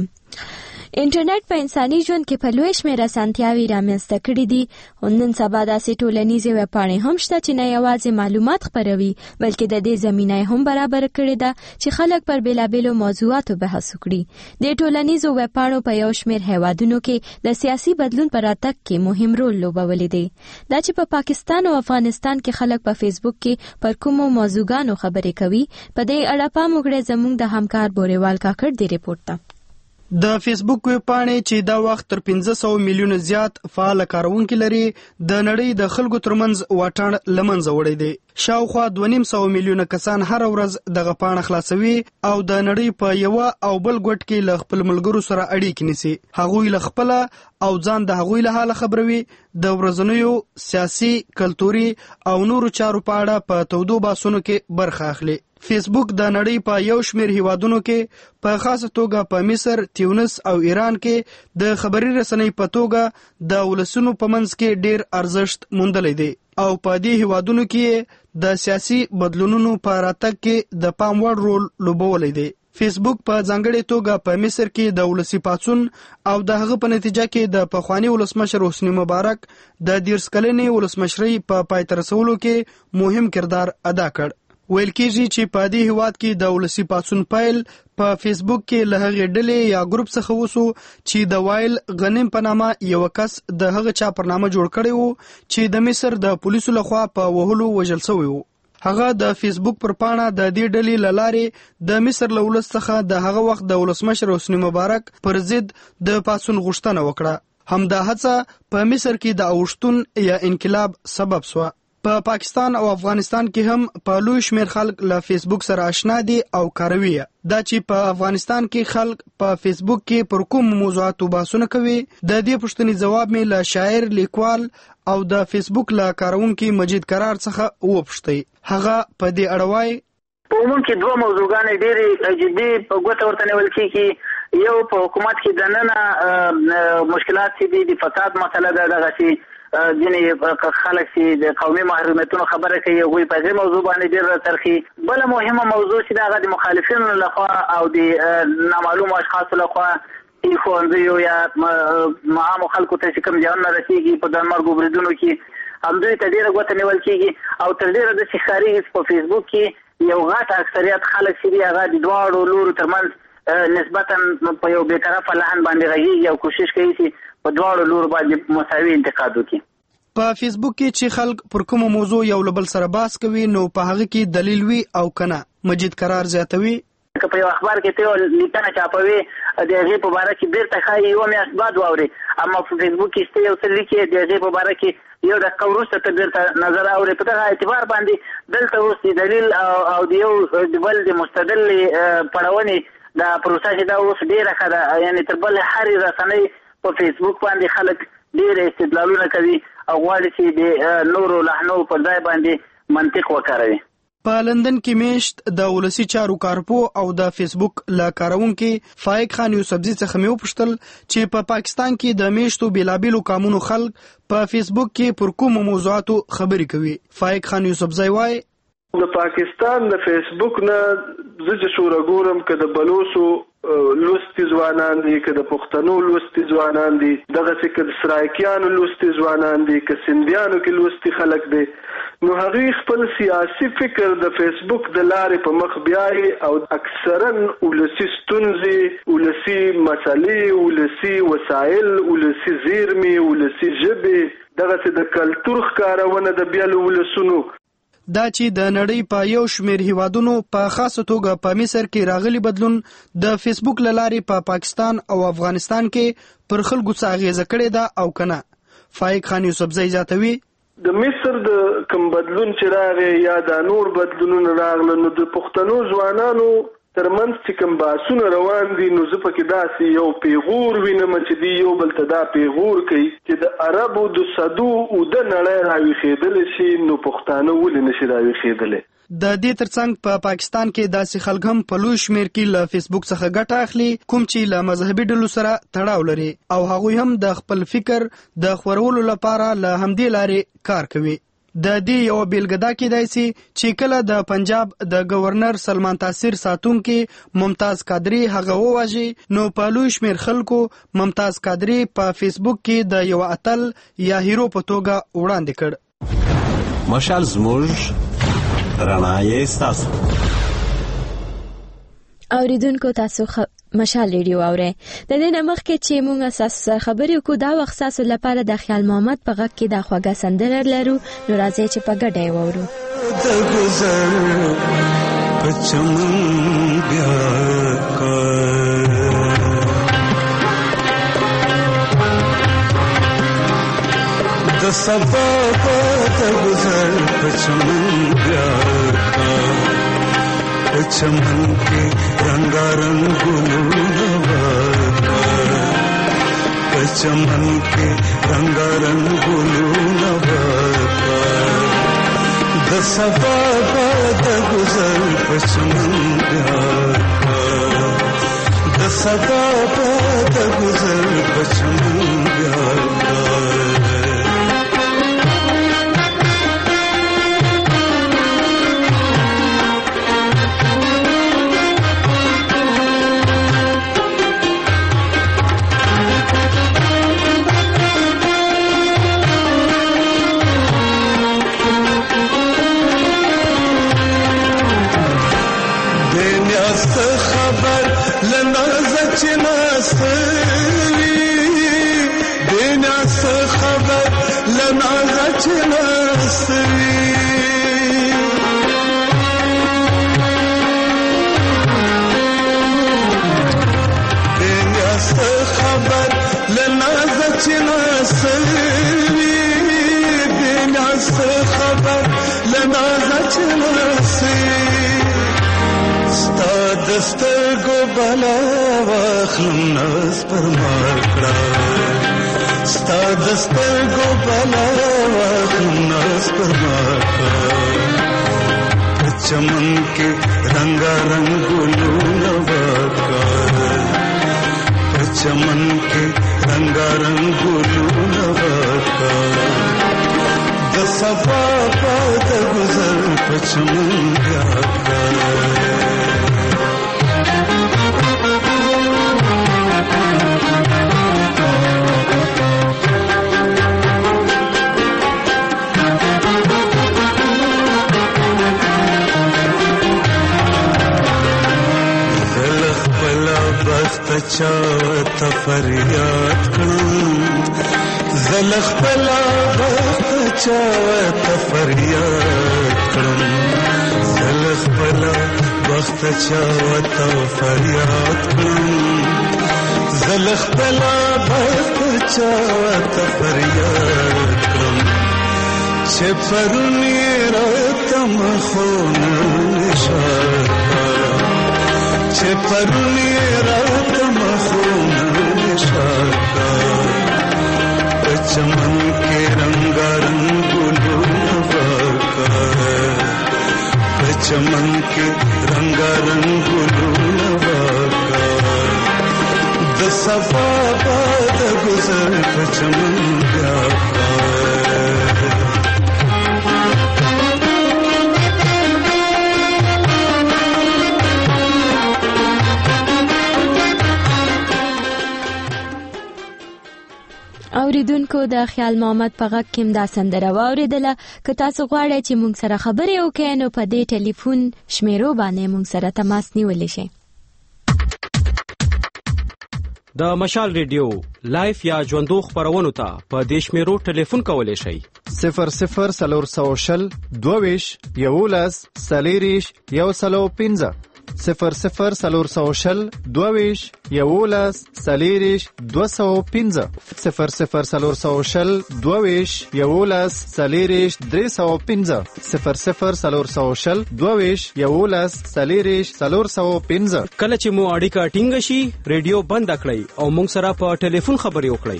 انټرنیټ په انساني ژوند کې په لوی شمېر اسانتیاوې رامنځته کړي دي. نن سبا داسې ټولنیزې ویبپاڼې هم شته چې نه یوازې معلومات خپروي بلکې د دې زمینه هم برابر کړې ده چې خلک پر بیلابیلو موضوعاتو بحث وکړي. د ټولنیزو ویبپاڼو په یو شمېر هیوادونو کې د سیاسي بدلون پر راتګ کې مهم رول لوبولی دی. دا چې په پاکستان او افغانستان کې خلک په فیسبوک کې پر کومو موضوعګانو خبرې کوي په دې اړه پام وکړئ. زموږ د همکار بوریوال کاکړ دی ریپورت ته. د فیسبوک ویبپاڼې چې دا وخت تر 500 میلیونه زیات فعال کارونکي لري د نړۍ د خلکو ترمنځ واټن لمنځه وړي دي. شاوخوا 2.5 میلیونه کسان هر ورځ دغه پاڼه خلاصوي او د نړۍ په یو او بل ګوټ کې له خپل ملګرو سره اړیکې نیسي. هغوی له خپل او ځان د هغوی له حاله خبروي. د ورځنیو سیاسي، کلتوري او نورو چارو په اړه په تودو بحثونو کې برخه اخلي. فیسبوک د نړۍ په یو شمېر هیوادونو کې په خاصه توګه په مصر، تیونس او ایران کې د خبري رسنۍ په توګه د ولسونو په منځ کې ډېر ارزښت موندلی دی او په دې هیوادونو کې د سیاسي بدلونونو په راتګ کې د پام وړ رول لوبولی دی. فیسبوک په ځانګړې توګه په مصر کې د ولسی پاڅون او د هغه په نتیجه کې د پخوانی ولسمشر حسنی مبارک د 10 کلنې ولسمشرۍ په پای ته رسولو کې مهم کردار ادا کړ. ویل کېږي چې په دې هیواد کې د ولسی پاڅون پیل په فیسبوک کې له هغې ډلې یا ګروپ څخه وسو چې د وایل غنیم په نامه یو کس د هغه چا پر نامه جوړ کړی وو چې د مصر د پولیسو لخوا په وهلو وژل شوی وو. هغه د فیسبوک پر پاڼه د دې ډلې له لارې د مصر له ولس څخه د هغه وخت د ولسمشر حسنی مبارک پر ضد د پاڅون غوښتنه وکړه. همدا هڅه په مصر کې د اوښتون یا انقلاب سبب شوه. په پاکستان او افغانستان کې هم په لوی شمېر خلک له فیسبوک سره آشنا دي او کاروي. دا چې په افغانستان کې خلک په فیسبوک کې پر کوم موضوعاتو بحثونه کوي د دې پوښتنې جواب مې له شاعر، لیکوال او د فیسبوک له کارونکي مجید قرار څخه وپوښتي. هغه په دې اړه وایي په عموم کې دوه موضوعګانې ډېرې جدي په ګوته ورته نیول کېږي. یو په حکومت کې دننه مشکلات چې دي د فساد مسله ده، دغسې ځینې خلک چې د قومي محرومیتونو خبره کوي هغوی په دې موضوع باندې ډېر راڅرخي. بله مهمه موضوع چې د هغه د مخالفینو لخوا او د نامعلومو اشخاصو لخوا ښوونځیو یا عامو خلکو ته چې کوم زیانونه رسېږي په ځانمرګو بریدونو کې همدوی ته ډېره ګوته نیول کېږي او تر ډېره داسې ښکارېږي چې په فیسبوک کې یو غټ اکثریت خلک چې دی هغه د دواړو لورو ترمنځ نسبتا په یو بیطرفه لحن باندې غږیږي او کوشش کوي چې په دواړو لورو باندې مساوي انتقاد وکړي. په فیسبوک کې چې خلک پر کومه موضوع یو له بل سره بحث کوي نو په هغه کې دلیل وي او کنه. مجید قرار زیاتوي که په یو اخبار کې ته لیکنه چاپوي د هغې په باره کې بیرته ښایي یوه میاشت بعد واوري، اما په فیسبوک کې ته یو څه لیکې د هغې په باره کې یو دقیقه وروسته ته بیرته نظر اوري. په دغه اعتبار باندې دلته اوس د دلیل او د یو د بل د مستدل پړونې دا پروسه چې دا اوس ډېره ښه ده، یعنې تر بل هرې رسنۍ په فیسبوک باندې خلک ډېر استدلالونه کوي او غواړي چې د نورو لحنو پر ځای باندې منطق وکاروي. په لندن کې میشت د ولسی چارو کارپو او د فیسبوک لا کارونکو فائق خان یوسفزي څخه مې وپوښتل چې په پاکستان کې د میشتو بیلابیلو قانونو خلک په فیسبوک کې پر کوم موضوعاتو خبري کوي. فائق خان یوسفزي وایي د پاکستان د فیسبوک نه زه شوره ګورم که د بلوسو لوستي ځوانان دي، که د پښتنو لوستي ځوانان دي، دغسې که د سرایکیانو لوستي ځوانان دي، که سندیانو کې لوستي خلک دي، نو هغوی خپل سیاسي فکر د فیسبوک د لارې په مخ بیایي او اکثرا ولسي ستونزې، ولسي مسلې، ولسي وسایل، ولسي زیرمې، ولسي ژبې، دغسې د کلتور ښکارونه د بیلو ولسونو دا چې د نړۍ په یو شمېر هیوادونو په خاصه توګه په مصر کې راغلي بدلون د فیسبوک له لارې په پاکستان او افغانستان کې پر خلکو څه اغیزه کړې ده او کنه. فائق خان یوسفزي زیاتوي د مصر د کوم بدلون چې راغی یا د نور بدلونونه راغله نو د پښتنو ځوانانو ترمنځ چې کوم بحثونه روان دي نو زه پکې داسې یو پیغور وینم چې دی یو بل ته دا پیغور کوي چې د عربو د صدو او د نړۍ راویښېدلی شي نو پښتانه ولې نشي راویښېدلی. د دې ترڅنګ په پاکستان کې داسې خلک هم په لوی شمېر کې له فیسبوک څخه ګټه اخلي کوم چې له مذهبي ډلو سره تړاو لري او هغوی هم د خپل فکر د خورولو لپاره له همدې لارې کار کوي. د دې یو بیلګه دا کېدای شي چې کله د پنجاب د گورنر سلمان تاثیر ساتونکي ممتاز قادری هغه وواژي نو په لوی شمېر خلکو ممتاز قادری په فیسبوک کې د یو اتل یا هیرو په توګه وړاندې کړ. مشال زموږ رڼا یې ستاسو. اوریدونکو تاسو مشال ریډیو اورئ. د دې نه مخکې چې موږ اساس خبرې وکړو دا وخت تاسو لپاره د خیال محمد په غږ کې د خوږه سندره لرو نو راځئ چې په ګډه یې واورو. د ګذر په چمن بیا د سبا د ګذر په چمن بیا چمن کے رنگا رنگ چمن کے رنگا رنگ دسبا باد گزر پچمن دسبا باد گزر پچمن سترګو بلا واخلم ناز پر مارکړه ستا د سترګو بلا واخلم ناز پر مارکړه چمن کې رنگا رنگ ګلونه وکړه چمن کې رنگا رنگ ګلونه وکړه د صفا پات گزر پچمن بیا چاوته فریاد کړم زلخ پلا بخت چاوته فریاد کړم زلخ پلا بخت چاوته فریاد کړم زلخ پلا بخت چاوته فریاد کړم چې پرونی راتم خونه شاکا چې پرونی راتم خونه شاکا په چمن کې رنگارنګ ګلونه واکا په چمن کې رنگارنګ ګلونه واکا د صفا باد گزر په چمن واکا اوریدونکو د خیال محمد په غږ کې دا سندره واوریدله. که تاسو غواړئ چې موږ سره خبرې وکړئ نو په دې ټلیفون شمیرو باندې موږ سره تماس نیولی شئ. د مشال ریډیو لایف یا ژوندو خبرونو ته په دې شمیرو ټلیفون کولی شئ 00 22 11 40 115 00 22 11 40 215 00 22 11 40 315 00 22 11 40 415. کله چې مو اړیکه ټینګ شي ریډیو بند کړئ او موږ سره په ټلیفون خبرې وکړئ.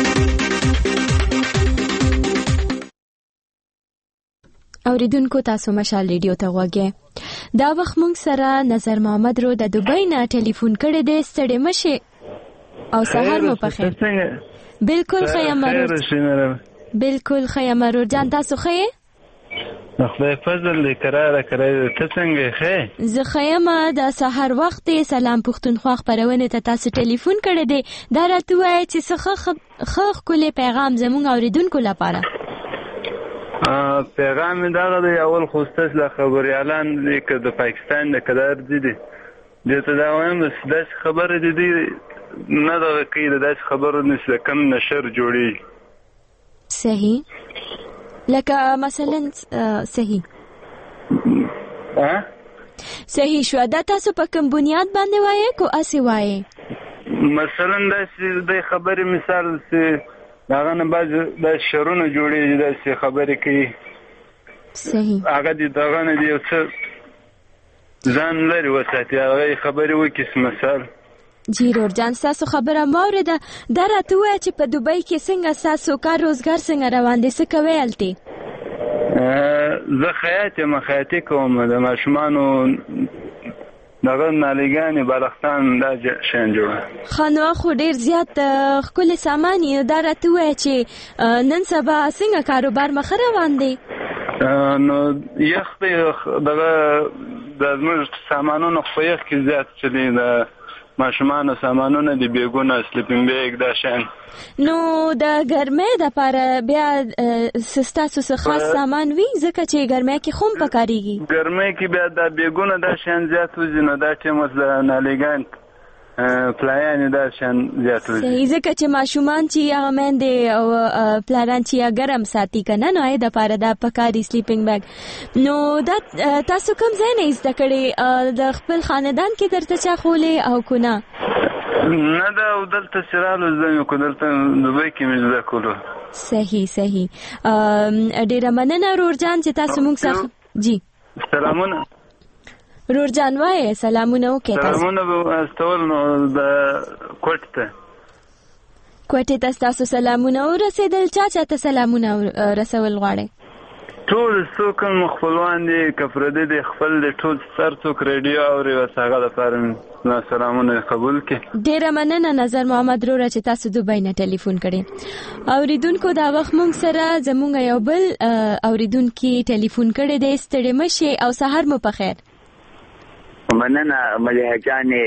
اوریدونکو تاسو مشال ریډیو ته غوږی. دا وخت موږ سره نظر محمد رو د دوبۍ نه ټلیفون کړی دی. ستړي مشي او سهار مو په خیر. بالکل خیر مرور. بالکل خیر مرور جان تاسو خیر؟ خدای فضل دې قراره کړی. ته څنګه خیر؟ زه خیم د سهار وخت سلام پښتونخوا خبرونه ته تاسو ټلیفون کړی دی. دا راته وایي چې څه ښکلی پیغام زموږ اوریدونکو لپاره. پیغام دا دی اول خو ستاسو له خبريالان لیکه د پاکستان د قدر دي دته دا وایم د خبره دي نه دا کې د خبرو نشه کم نشر جوړي. صحیح لکه مثلا صحیح صحیح شو. دا تاسو په کوم بنیاد باندې وایي کو اسی وایي مثلا د خبرې مثال سي هغه نه باز د شرونه جوړېږي د خبرې کوي. صحیح هغه دې دغه نه دی څه ځان لري وساتي هغه خبرې وکړي مثال. جی رورجان تاسو خبره مورده دا راته وایي چې په دوبۍ کې څنګه تاسو کار روزګار څنګه روان دي څه کوي الته؟ زه خیاطي کوم د ماشومانو دغه نالیګانې بلختان دا شین جوړه. خانو خو ډیر زیات خپل سامان یې دا راته وایي چې نن سبا څنګه کاروبار مخ روان دی؟ نو یخ دغه د زموږ سامانونو خو یخ کې زیات چلی د ماشومانو سامانونه دی بیګونه سلیپینګ بیگ دا شین. نو د ګرمۍ د لپاره بیا سستاسو څه خاص سامان وي ځکه چې ګرمۍ کې خوم پکاريږي. ګرمۍ کې بیا د بیګونه دا شین زیات وځي نو دا ټیم د نالیګان پلان دا شین زیات وځي. صحیح ځکه چې ماشومان چې هغه مندې او پلان چې ګرم ساتي کنه نو اې د لپاره د پکاري سلیپینګ بیگ. نو دا تاسو کوم ځای نه زده کړې د خپل خاندان کې درته چا خولې او کنه؟ نه دا دلته سرالو زمو کو دلته دوبۍ کې مې زده کولو. صحیح ډیره مننه رورجان چې تاسو موږ سره جی سلامونه رورجان وای سلامونه وکړه. سلامونه استول نو د کوټه تاسو سلامونه ورسېدل چا ته سلامونه رسول غواړي؟ ټول څوک مخفلوان دي کفرده دي خپل د ټول سر څوک ریډیو او وساغه د فارم سلامونه قبول کړي. ډیره مننه نظر محمد رورا چې تاسو دوبۍ نه ټلیفون کړي. اوریدونکو دا وخت مونږ سره زمونږ یو بل اوریدونکو ټلیفون کړي د ستړي مشه او سحر مو په خیر. مننه مليحه جانې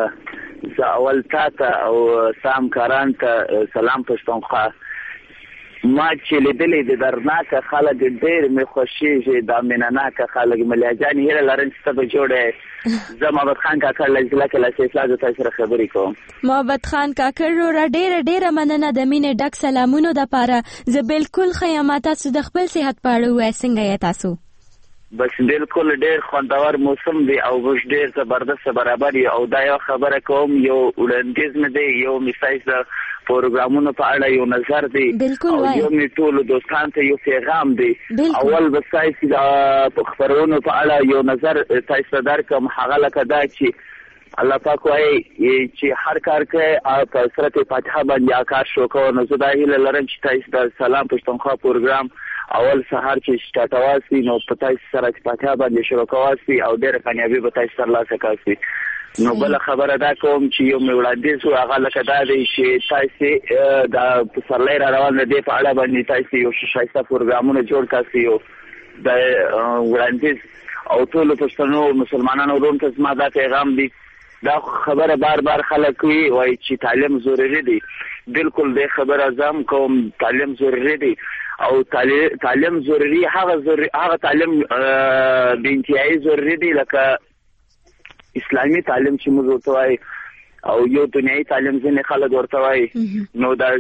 اول تاسو او سام کاران ته سلام پښتونخوا ما چې لیدلې د درناکه خلک ډېر مې خوښېږي دا مینهناکه خلک ملیحه جانې هیله لرم چې ته به جوړې زه محمد خان کاکړ له ضلع کلاس اصلاح د تاسو سره خبرې کوم. محمد خان کاکړ وروره ډېره مننه د مینې ډک سلامونو دپاره. زه بالکل ښه یم. تاسو د خپل صحت په اړه ووایئ څنګه یې تاسو؟ بس بالکل ډېر خوندور موسم دی او موږ ډېر زبردست برابر یو او دا یو خبره کوم یو وړاندیز نه دی یو مثال د پروګرامونو په اړه یو نظر دی او یو می ټول دوستان ته یو پیغام دی. اول بس تاسو د خبرونو په اړه یو نظر تاسو درکم هغه لکه دا چې الله پاک وايي چې هر کار کې په سورۃ فاتحه باندې آکار شو کو نو زه دا هیله لرم چې تاسو د سلام پښتونخوا پروګرام اول سهار چې سٹارټواسي نو په تاسو سره فاتحه باندې شروع کواسي او ډېر کامیابی به تاسو سره لاسه کوي. نو بل خبره دا کوم چې یو وړاندیز هغه لکه دا دی چې تاسو د پسرلی را روان دی په اړه باندې تاسو یو شایسته پروګرامونه جوړ کړئ یو د وړاندیز او ټول پښتنو مسلمانانو روم ته زما دا پیغام دی. دا خبره بار بار خلک وایي چې تعلیم ضروري دی. بالکل د خبره زم کوم تعلیم ضروري دی او تعلیم ضروري هغه تعلیم د انتهایی ضروري دی لکه اسلامي تعلیم چې موږ ورته وایي او یو دنیوي تعلیم ځینې خلک ورته وایي. نو دا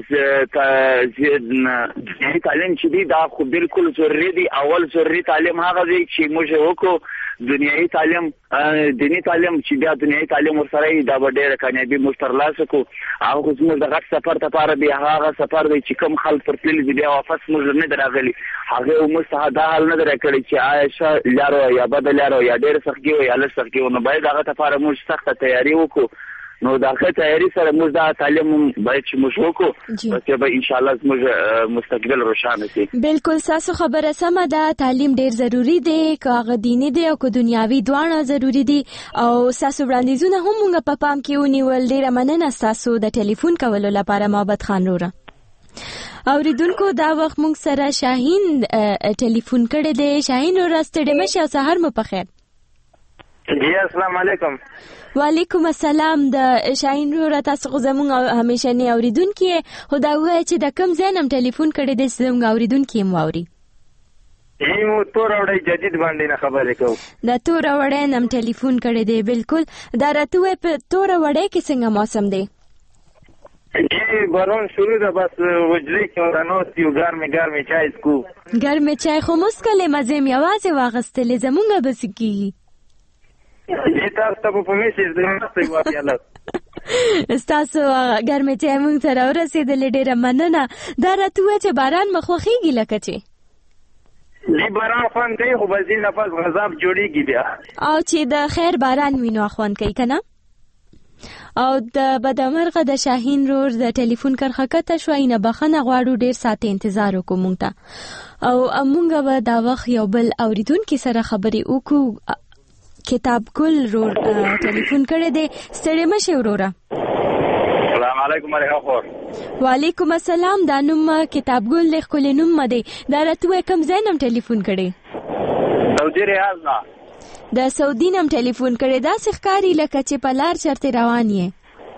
دنیوي تعلیم چې دی دا خو بالکل ضروري دی. اول ضروري تعلیم هغه دی چې موږ وکړو دنیوي تعلیم دینی تعلیم چې بیا دنیوي تعلیم ورسره دا به ډېره کامیابي موږ ترلاسه کړو. هغه خو زموږ د غټ سفر لپاره دی هغه سفر دی چې کوم خلک پر تللي دي بیا واپس موږ نه دی راغلي هغه موږ ته دا حال نه دی راکړی چې آیا ښه لاره یا بده لاره یا ډېره سختګي وي یا لږ سختګي وي. نو باید هغه لپاره موږ سخته تیاري وکړو. نو دا ښه تیاري سره موږ دا تعلیم باید چې موږ وکړو بس به انشاءالله زموږ مستقبل روښانه شي. بالکل ستاسو خبره سمه ده. تعلیم ډېر ضروري دی که هغه دیني دی او که دنیاوي دواړه ضروري دي او ستاسو وړاندیزونه هم موږ په پام کې ونیول. ډېره مننه ستاسو د ټلیفون کولو لپاره محمد خان وروره. اوریدونکو دا وخت موږ سره شاهین ټلیفون کړی دی. شاهین وروره ستړي مه شئ او سهار مو په خیر. جی السلام علیکم. وعلیکم السلام. د شاهین وروره تاسو خو زموږ همیشنی اوریدونکي خو دا ووایه چې د کوم ځای نه ټلیفون کړی دی چې زموږ اوریدونکي هم واوري. مو تور وړی جدید باندې نه خبرې کوم. د تور وړی نه ټلیفون کړی دی. بالکل دا راته وایي په تور وړی کې څنګه موسم دی؟ جی باران شروع ده بس وجلی کې ورناست یو ګرمې چای سکو. ګرمې چای خو مسکلې مزې مې یوازې واغستلې زمونږ بس کېږي. تاسو ته په میسج د مسته یو پیاله ستاسو ګرمې چای موږ سره ورسېدلې. ډېره مننه. دا راته وایه چې باران مه خوښېږي لکه چې دی باران خوند کوي خو به ځینې نفس غذاب جوړېږي بیا او چې د خیر باران وي نو خوند کوي که نه. او د بدمرغه د شاهین رور د ټلیفون کرښه کته شوه. نه بخښنه غواړو ډېر ساعته انتظار وکړو موږ ته او موږ به دا وخت یو بل اوریدونکي سره خبرې وکړو. کتاب ګل رور ټلیفون کړی دی. ستړي مه شئ وروره. السلام علیکم خور. وعلیکم السلام. دا نوم کتاب ګل دی ښکلی نوم دی. دا راته وایه کوم ځای نه ټلیفون کړی؟ سعودي ریاض نه. د سعودي نه ټلیفون کړی. داسې ښکاري لکه چې په لار چرته روان یې.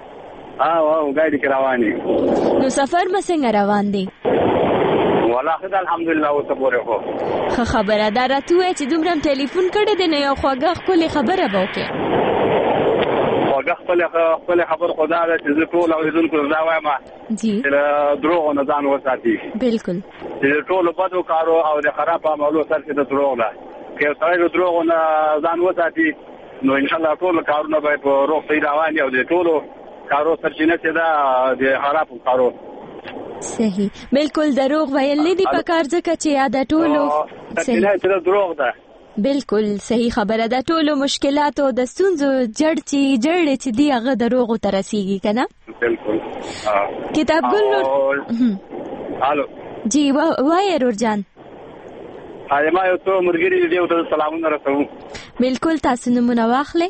ګاډي کې روان یې. نو سفر مې څنګه روان دی؟ والله خدای الحمدلله اوسه پورې خو ښه خبره. دا راته وایه چې دومره ټلیفون کړی دی نو یو خوږه ښکلې خبره به وکړې. خوږه ښکلې خبر خو دا ده چې زه ټول اورېدونکو ته دا وایم چې د دروغو نه ځان وساتي. بالکل چې د ټولو بدو کارو او د خراب عملو سرچینه د دروغ ده. که یو سړی د دروغو نه ځان وساتي نو انشاءالله ټول کارونه به په روغ صحیح روان وي او د ټولو کارو سرچینه چې ده د خرابو کارو. صحیح. بالکل دروغ ویل نه دي پکار ځکه چې یا د ټولو صحیح دروغ ده. بالکل صحیح خبره ده. ټولو مشکلاتو د ستونزو جړې چې دی هغه دروغو ته رسیږي که نه؟ بالکل. کتاب ګل الو جی وایه رور جان. ما یو څو ملګري دي ورته سلامونه رسوم. بالکل تاسو نومونه واخلئ.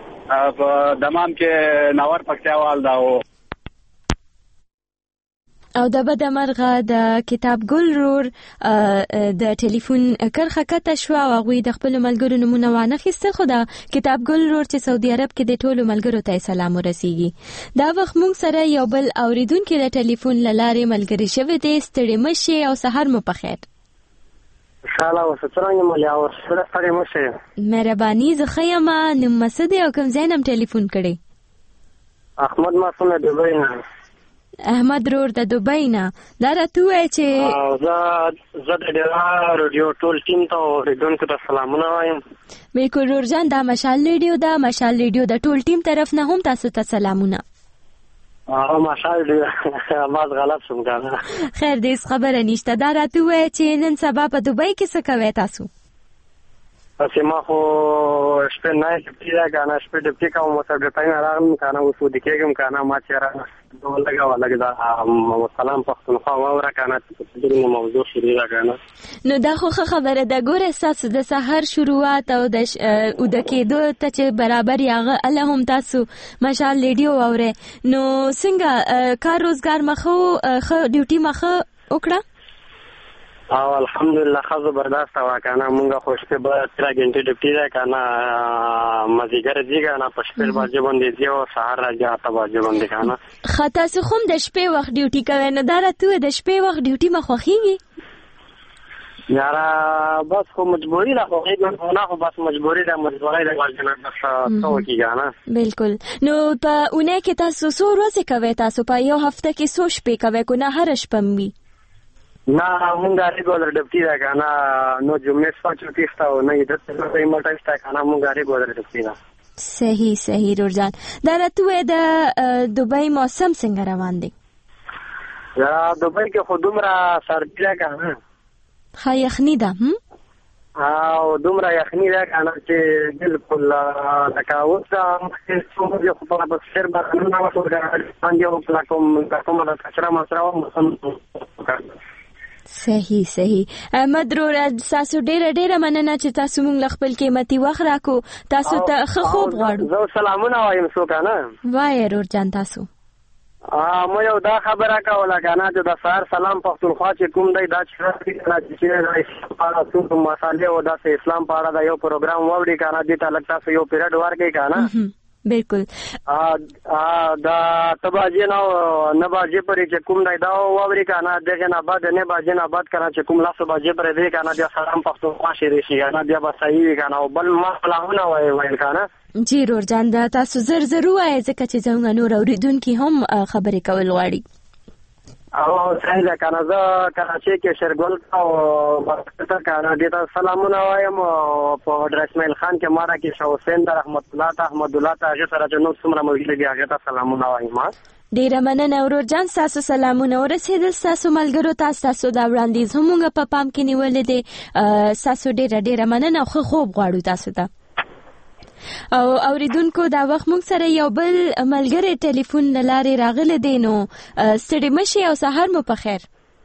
په دمام کې ناور پکتیاوال دا او د بدمرغه د کتاب ګل رور د ټلیفون کرخه کته شو او هغوی د خپل ملګرو نمونه وانخیسته، خو د کتاب ګل رور چې سعودي عرب کې د ټولو ملګرو ته سلام ورسیږي. دا وخت موږ سره یو بل اوریدونکو د ټلیفون لاره ملګری شوی دی. ستړي مشه او سحر مو په خیر. سلام وسلام علیکم. ستړي مشه. مهرباني زه خیمه نوم مسد او کوم ځای نم ټلیفون کړی؟ احمد ماسونه دبی نه. احمد رور د دوبۍ نه. دا راته وایي چې زه د رادیو ټول ټیم ته اوریدونکو ته سلامونه وایم. بالکل رور جان، دا مشال ریډیو دا مشال ریډیو د ټول ټیم طرف نه هم تاسو ته سلامونه. مشال ریډیو باز غلط شوم کنه. خیر دې خبره نشته. دا راته وایي چې نن سبا په دوبۍ کې څه کوي تاسو؟ پس ما خو شپه نه کیږي کنه، شپه د پټ کوم څه د پاین راغلم کنه، اوس د کېګم کنه ما چیرې لګا سلام پښتونخوا وره کنه د موضوع شروع کنه. نو دا خو خبره ده. ګوره تاسو د سحر شروعات او د کېدو ته چې برابر یاغه الله هم تاسو مشال ریډیو اوره. نو څنګه کار روزګار مخه ډیوټي مخه وکړه؟ او الحمدلله خزو برداشت وا کنه. مونږه خوشته به 3 غنټه ډیوټي ده کنه، مازیګر دی کنه، په شپږ بجې باندې دی او سحر راځي 8 بجې باندې کنه. خاطر څه کوم د شپې وخت ډیوټي کوي؟ نو دا راته د شپې وخت ډیوټي مخوخیږي؟ یاره بس خو مجبوری ده، خو نه خو بس مجبوری ده، مجبوری ده واجنه بس څه وکیږي نه. بالکل. نو په اونۍ کې تاسو څو ورځې کوي؟ تاسو په یو هفته کې څو شپې کوي کو نه هر شپه وي؟ نه مونږه ریګولر ډیوټي ده کنه، نو جمعې سپاچو کېستا او نه د څه مټه استا کنه، مونږه ریګولر ډیوټي ده. صحیح رورجان. دا راته د دوبۍ موسم څنګه روان دی؟ یا دوبۍ کې خو دومره سردی ده کنه، ها یخنی ده او دومره یخنی ده کنه چې بالکل لکه اوس څومره خو په بسر باندې نه وځو باندې او کوم د کچرا مسرا موسم. صحیح. احمد رور تاسو ډیره مننه چې تاسو موږ خپل قیمتي وخت راکو. تاسو ته ښه خوب غواړو. زه سلامونه وایم سو کنه. وای رور جان تاسو مو یو دا خبره کوله کنه چې د سحر سلام پښتونخوا چې کوم دی دا چې تاسو مسالې او د اسلام په اړه دا یو پروګرام ووري کنه، دې ته لکه تاسو یو پیریډ ورکې کنه. بالکل. دا تباجی نه باجی پرې چې کوم دی دا ووري کنه، دغه نه بعد نه باجی نه بعد کنه چې کوم لاسو باجی پرې دی کنه، د سلام پښتونخوا شری شي کنه، بیا به صحیح کنه او بل ما سلامونه وایي کنه. جی رور جان، دا تاسو زر وایي ځکه چې څنګه نور اوریدونکو هم خبرې کول غواړي. او صحیح ده کنه. زه کراچۍ کې شرګل او مکتب کنه دې ته سلامونه وایم. په ډر اسماعیل خان کې مارا کې شاه حسین در رحمت الله ته احمد الله ته هغه سره جنو څومره موجود دي هغه ته سلامونه وایم. ډیره مننه ورور جان، تاسو سلامونه ورسېدل. تاسو ملګرو تاسو دا وړاندیز هم په پام کې نیولې دي. تاسو ډیره مننه او خوب غواړو تاسو ته. او اوریدونکو دا وخت موږ سره یو بل ملګری ټلیفون لاره راغله دی. نو ستړي مشه او سحر مو په خیر.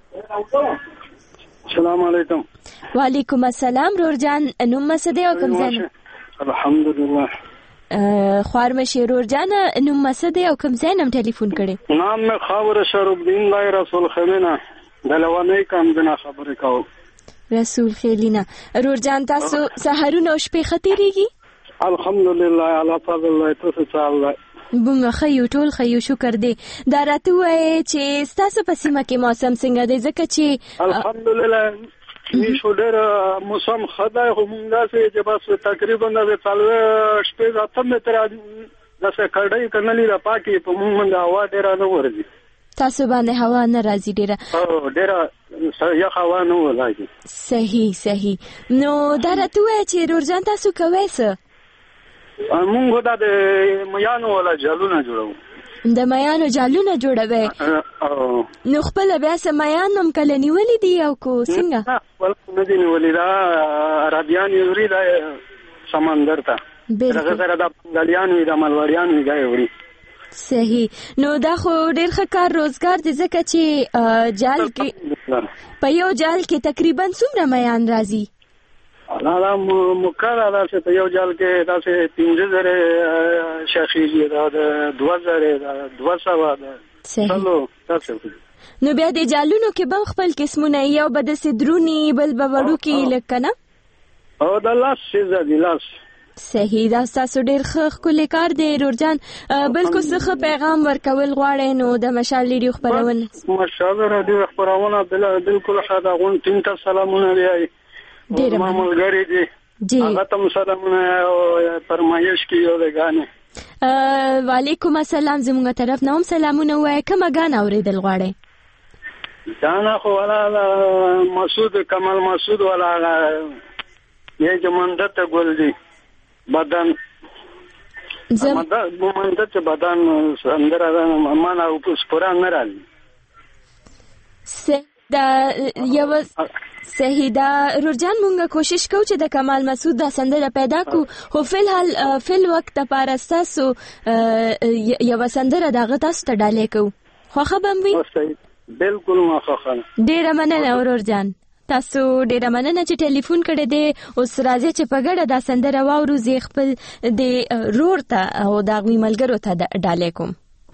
السلام علیکم. وعلیکم السلام رور جان، نوم مسد او کوم ځای؟ الحمدلله. خوار مشه رور جان، نوم مسد او کوم ځای نم ټلیفون کړي؟ نام می خاور شرف الدین لای رسول خلینا دلوانه کوم بنا خبرې کوم. رسول خلینا. رور جان تاسو سحرونه او شپې ختیریږي؟ الحمدلله علی فضل الله تاسو ته بونګه خیو ټول خیو شکر دی. دا راته وایي چې تاسو په سیمه کې موسم څنګه دی؟ ځکه چې الحمدلله شو ډېر موسم خدای همغه چې بس تقریبا د څلور شپې راته متر د څه کډای کنلې را پاکي په موږ هوا ډېر نه ورځي. تاسو باندې هوا نه راځي ډېره؟ او ډېره یا هوا نه ولایي. صحیح. نو دا راته وایي چې رورجان تاسو کوي څه؟ مونږ دا د میانو ولا جالونه جوړو. د میانو جالونه جوړوي؟ نو خپل بیا سمیان هم کله نیولې دي او کو څنګه؟ نه دي نیولې، دا عربیان یوري دا سمندر ته دغه سره د بنګالیانو د ملوړیانو دی وړي. صحیح. نو دا خو ډېر ښه کار روزګار دی ځکه چې جال کې په یو جال کې تقریبا څومره میان راځي؟ دا مکرر دا چې په یو جال کې تاسو 15,000 شخصي دا 2,000 200 نو بیا د جالونو کې به خپل قسمونه یو به د سدرونی بل به وړو کې لکه نه او د لاس سیزه دی لاس صحیح دا تاسو ډیر ښکلی کار دی رورجان بل کو څه پیغام ورکول غواړئ نو د مشال ریډیو خبرونه مشال ریډیو خبرونه بالکل خاطر غون ټیم ته سلامونه دی ډیر ملګری دی هغه ته سلامونه او فرمایش کیو وګانه وعلیکم السلام زموږ طرف نه هم سلامونه وای کومه غان اوریدل غواړئ دانا خو ولا مسعود کمال مسعود ولا یې جمندت ګل دی بدن مندت بدن اندر معنا او پورا نه راځي دا یو صحیح دا رجان مونږه کوشش کوو چې د کمال مسعود دا سندره پیدا کو خو فل وخت لپاره تاسو یو سندره دغه تاسو ته ډالې کو خو خبم وي بالکل ما خو ډیره مننه رجان تاسو ډیره مننه چې ټلیفون کړی دی اوس راځي چې په ګډه دا سندره واورو زه خپل د رور ته او د غوي ملګرو ته ډالې کوم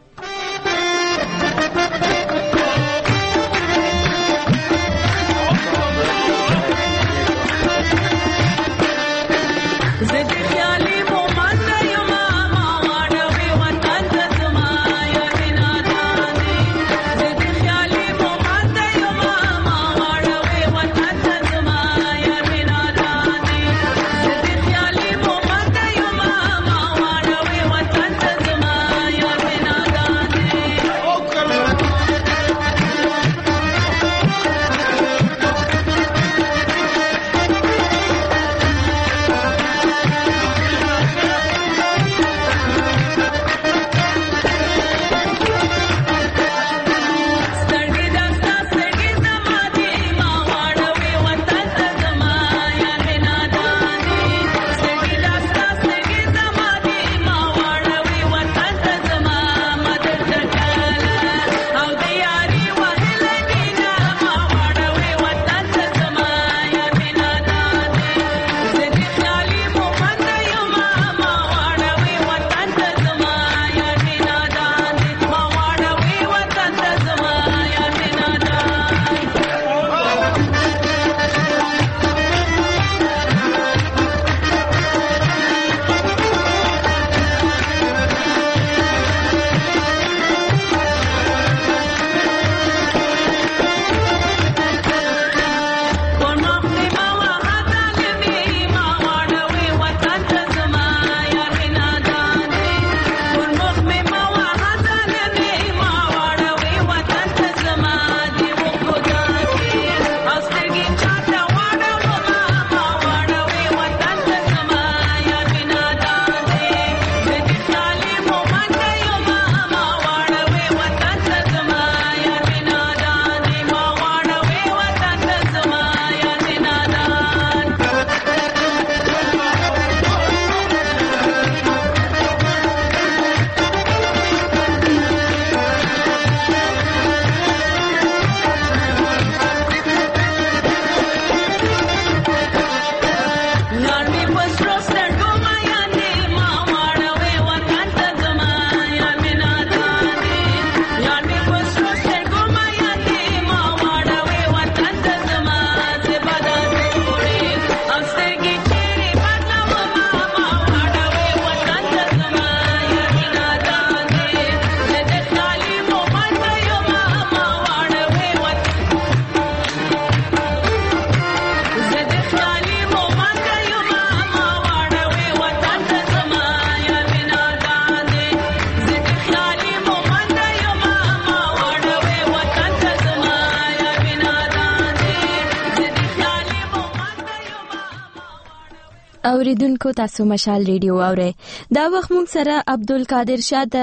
اوریدونکو تاسو مشال ریډیو اورئ دا وخت موږ سره عبدالقادر شاه د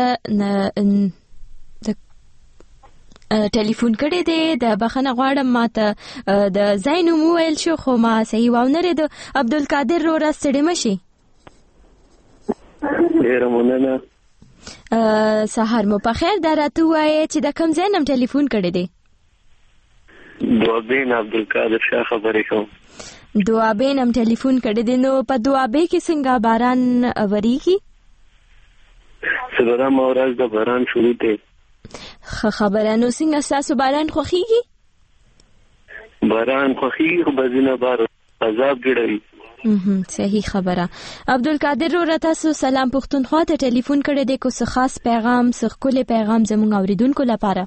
ټلیفون کړی دی د بخښنه غواړم ماته د ځای نوم وویل شو خو ما صحیح واونه لرېده عبدالقادر وروره ستړی مه شي ډېره مننه سهار مو په خیر دا راته ووایې چې د کوم ځای نه ټلیفون کړی دی دوابین عبدالقادر شاه خبرې کوم دوابین هم ټلیفون کړی دی نو په دوابې کې څنګه باران وریږي څلورمه ورځ د باران شروع دی خبره نو څنګه ستاسو باران خوښیږي؟ باران خوښیږي خو بزینه بار عذاب جوړوي. صحیح خبره. عبدالقادر رو تاسو سلام پښتونخوا ته ټلیفون کړی دی کو څه خاص پیغام څه ښکلی پیغام زموږ اوریدونکو لپاره؟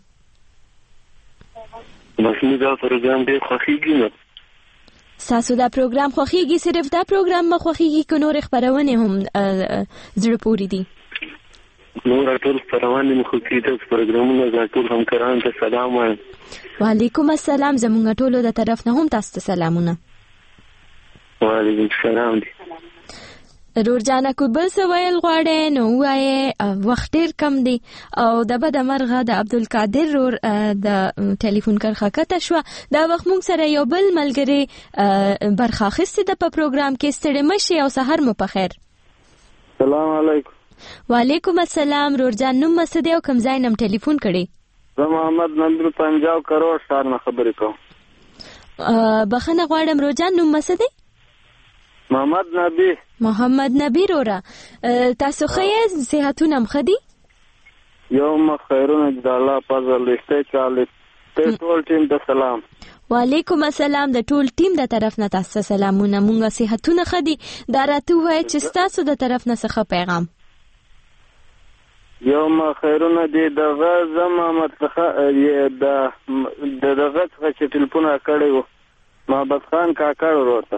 بس موږ دا پروګرام ډېر خوښیږي نو. ستاسو دا پروګرام خوښیږي؟ صرف دا پروګرام مه خوښیږي که نور خپرونې هم زړه پورې دي؟ نور ټول خپرونې مې خوښیږي. تاسو پروګرامونه دا ټول همکارانو ته سلام وایم. وعلیکم السلام. زموږ ټولو د طرف نه هم تاسو ته سلامونه. وعلیکم السلام. رور جانا کو بل څه ویل غواړې نو وایې، وخت ډېر کم دی او د بده مرغه د عبدالقادر رور د ټلیفون کرښه کته شوه. دا وخت موږ سره یو بل ملګری برخه اخیستې ده په پروګرام کې. ستړي مه شئ او سهار مو په خیر. سلام علیکم. وعلیکم السلام. رور جان نوم مو څه دی او کوم ځای نه ټلیفون کړی؟ زه محمد نبی پنجاب کروړ ښار نه خبرې کوم. بخښنه غواړم رور جان نوم مو څه دی؟ محمد نبی. محمد نبی روره تاسو ښه یې؟ صحتونه هم ښه دي؟ یو مخ خیرونه د الله فضل رښتې چالي. ته ټول ټیم ته سلام. وعلیکم السلام. د ټول ټیم د طرف نه تاسو سلامونه. مونږه صحتونه ښه دي. دا راته ووایه چې ستاسو د طرف نه څه پیغام؟ یو مخ خیرونه دی دغه زما مطلقه دغه څخه چې ټلیفونه کړی و محمد خان کاکړ ورته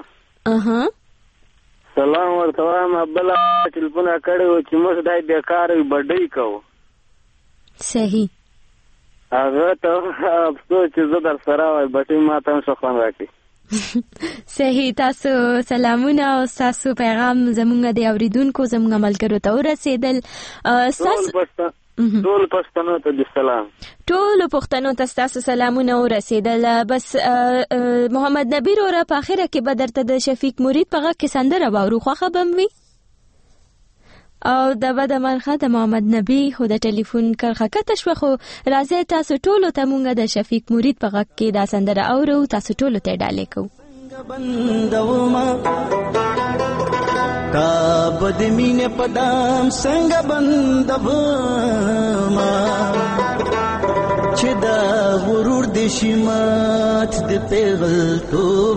سلام ورته وایم. بل ټلیفونه کړی و چې موږ دای بیکاره بډۍ کوو. صحیح. هغه ته افسوس چې زه در سره وای بټۍ ما ته هم ښه خوند راکړي. صحیح. تاسو سلامونه او تاسو پیغام زمونږ د اوریدونکو زمونږ ملګرو ته ورسېدل. ټول پښتنو ته د سلام. ټولو پښتنو ته ستاسو سلامونه ورسېدل. بس محمد نبی وروره په اخره کې به درته د شفیق مرید په غږ کې سندره واورو. خوښه به م وي او د بده مرغه د محمد نبی خو د ټلیفون کرښه کته شوه. خو راځئ تاسو ټولو ته مونږ د شفیق مرید په غږ کې دا سندره اورو. تاسو ټولو ته ډالۍ کوو. تا بد مینه پدام څنګه بندوما چې دا غرور د شمات د پیغل توب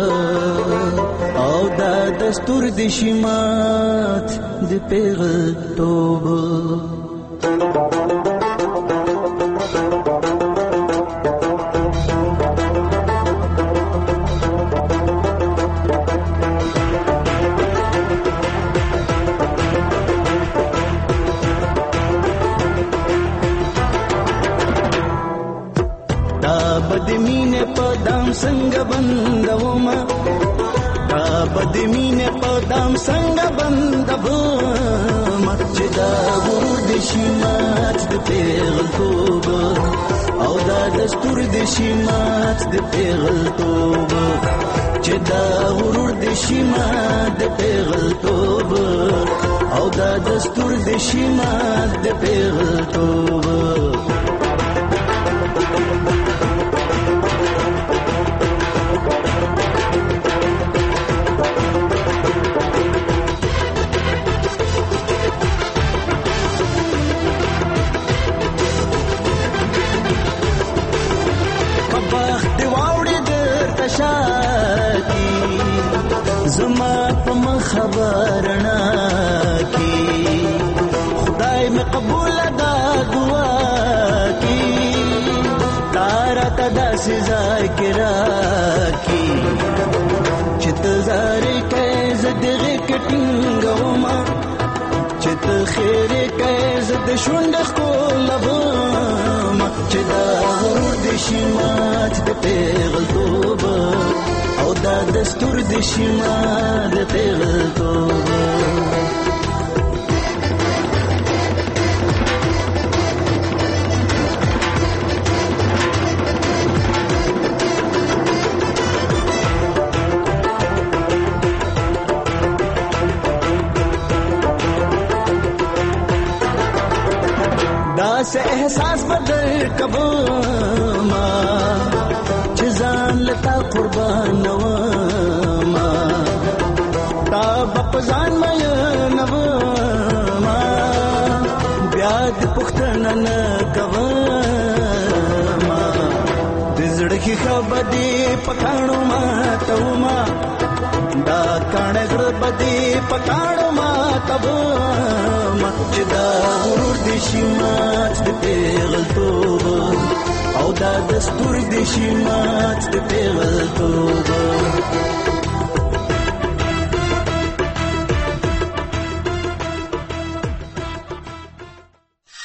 او دا دستور د شمات د پیغل توب. بدمینه پدام څنګه بندوما تا بدمینه پدام څنګه بندوما چې دا غرور د شمات د پیغل توب او دا دستور د شمات د پیغل توب چې دا غرور د شمات د پیغل توب او دا دستور د شمات د پیغل توب. زما په خبرنا کی خدای می قبول دا دعا کی تارا تدا سزا کرا کی چت زاری کیز دغه کټینګو ما چت خیر کیز د شوند خپل ما چې دا غرور د شمات د پیغل توب او دا دستور د شمات د پیغل توب. داس احساس بدل کبو ما چې ځان لتا قربان نو ما تا په ځان مې نو ما بیا د پښتنه نه کوم پکانو ما توما دا کانګړ بدی پکانو ما توما چې دا ورور دې شي مات د پیغلتوب او دا دستور دې شي مات د پیغلتوب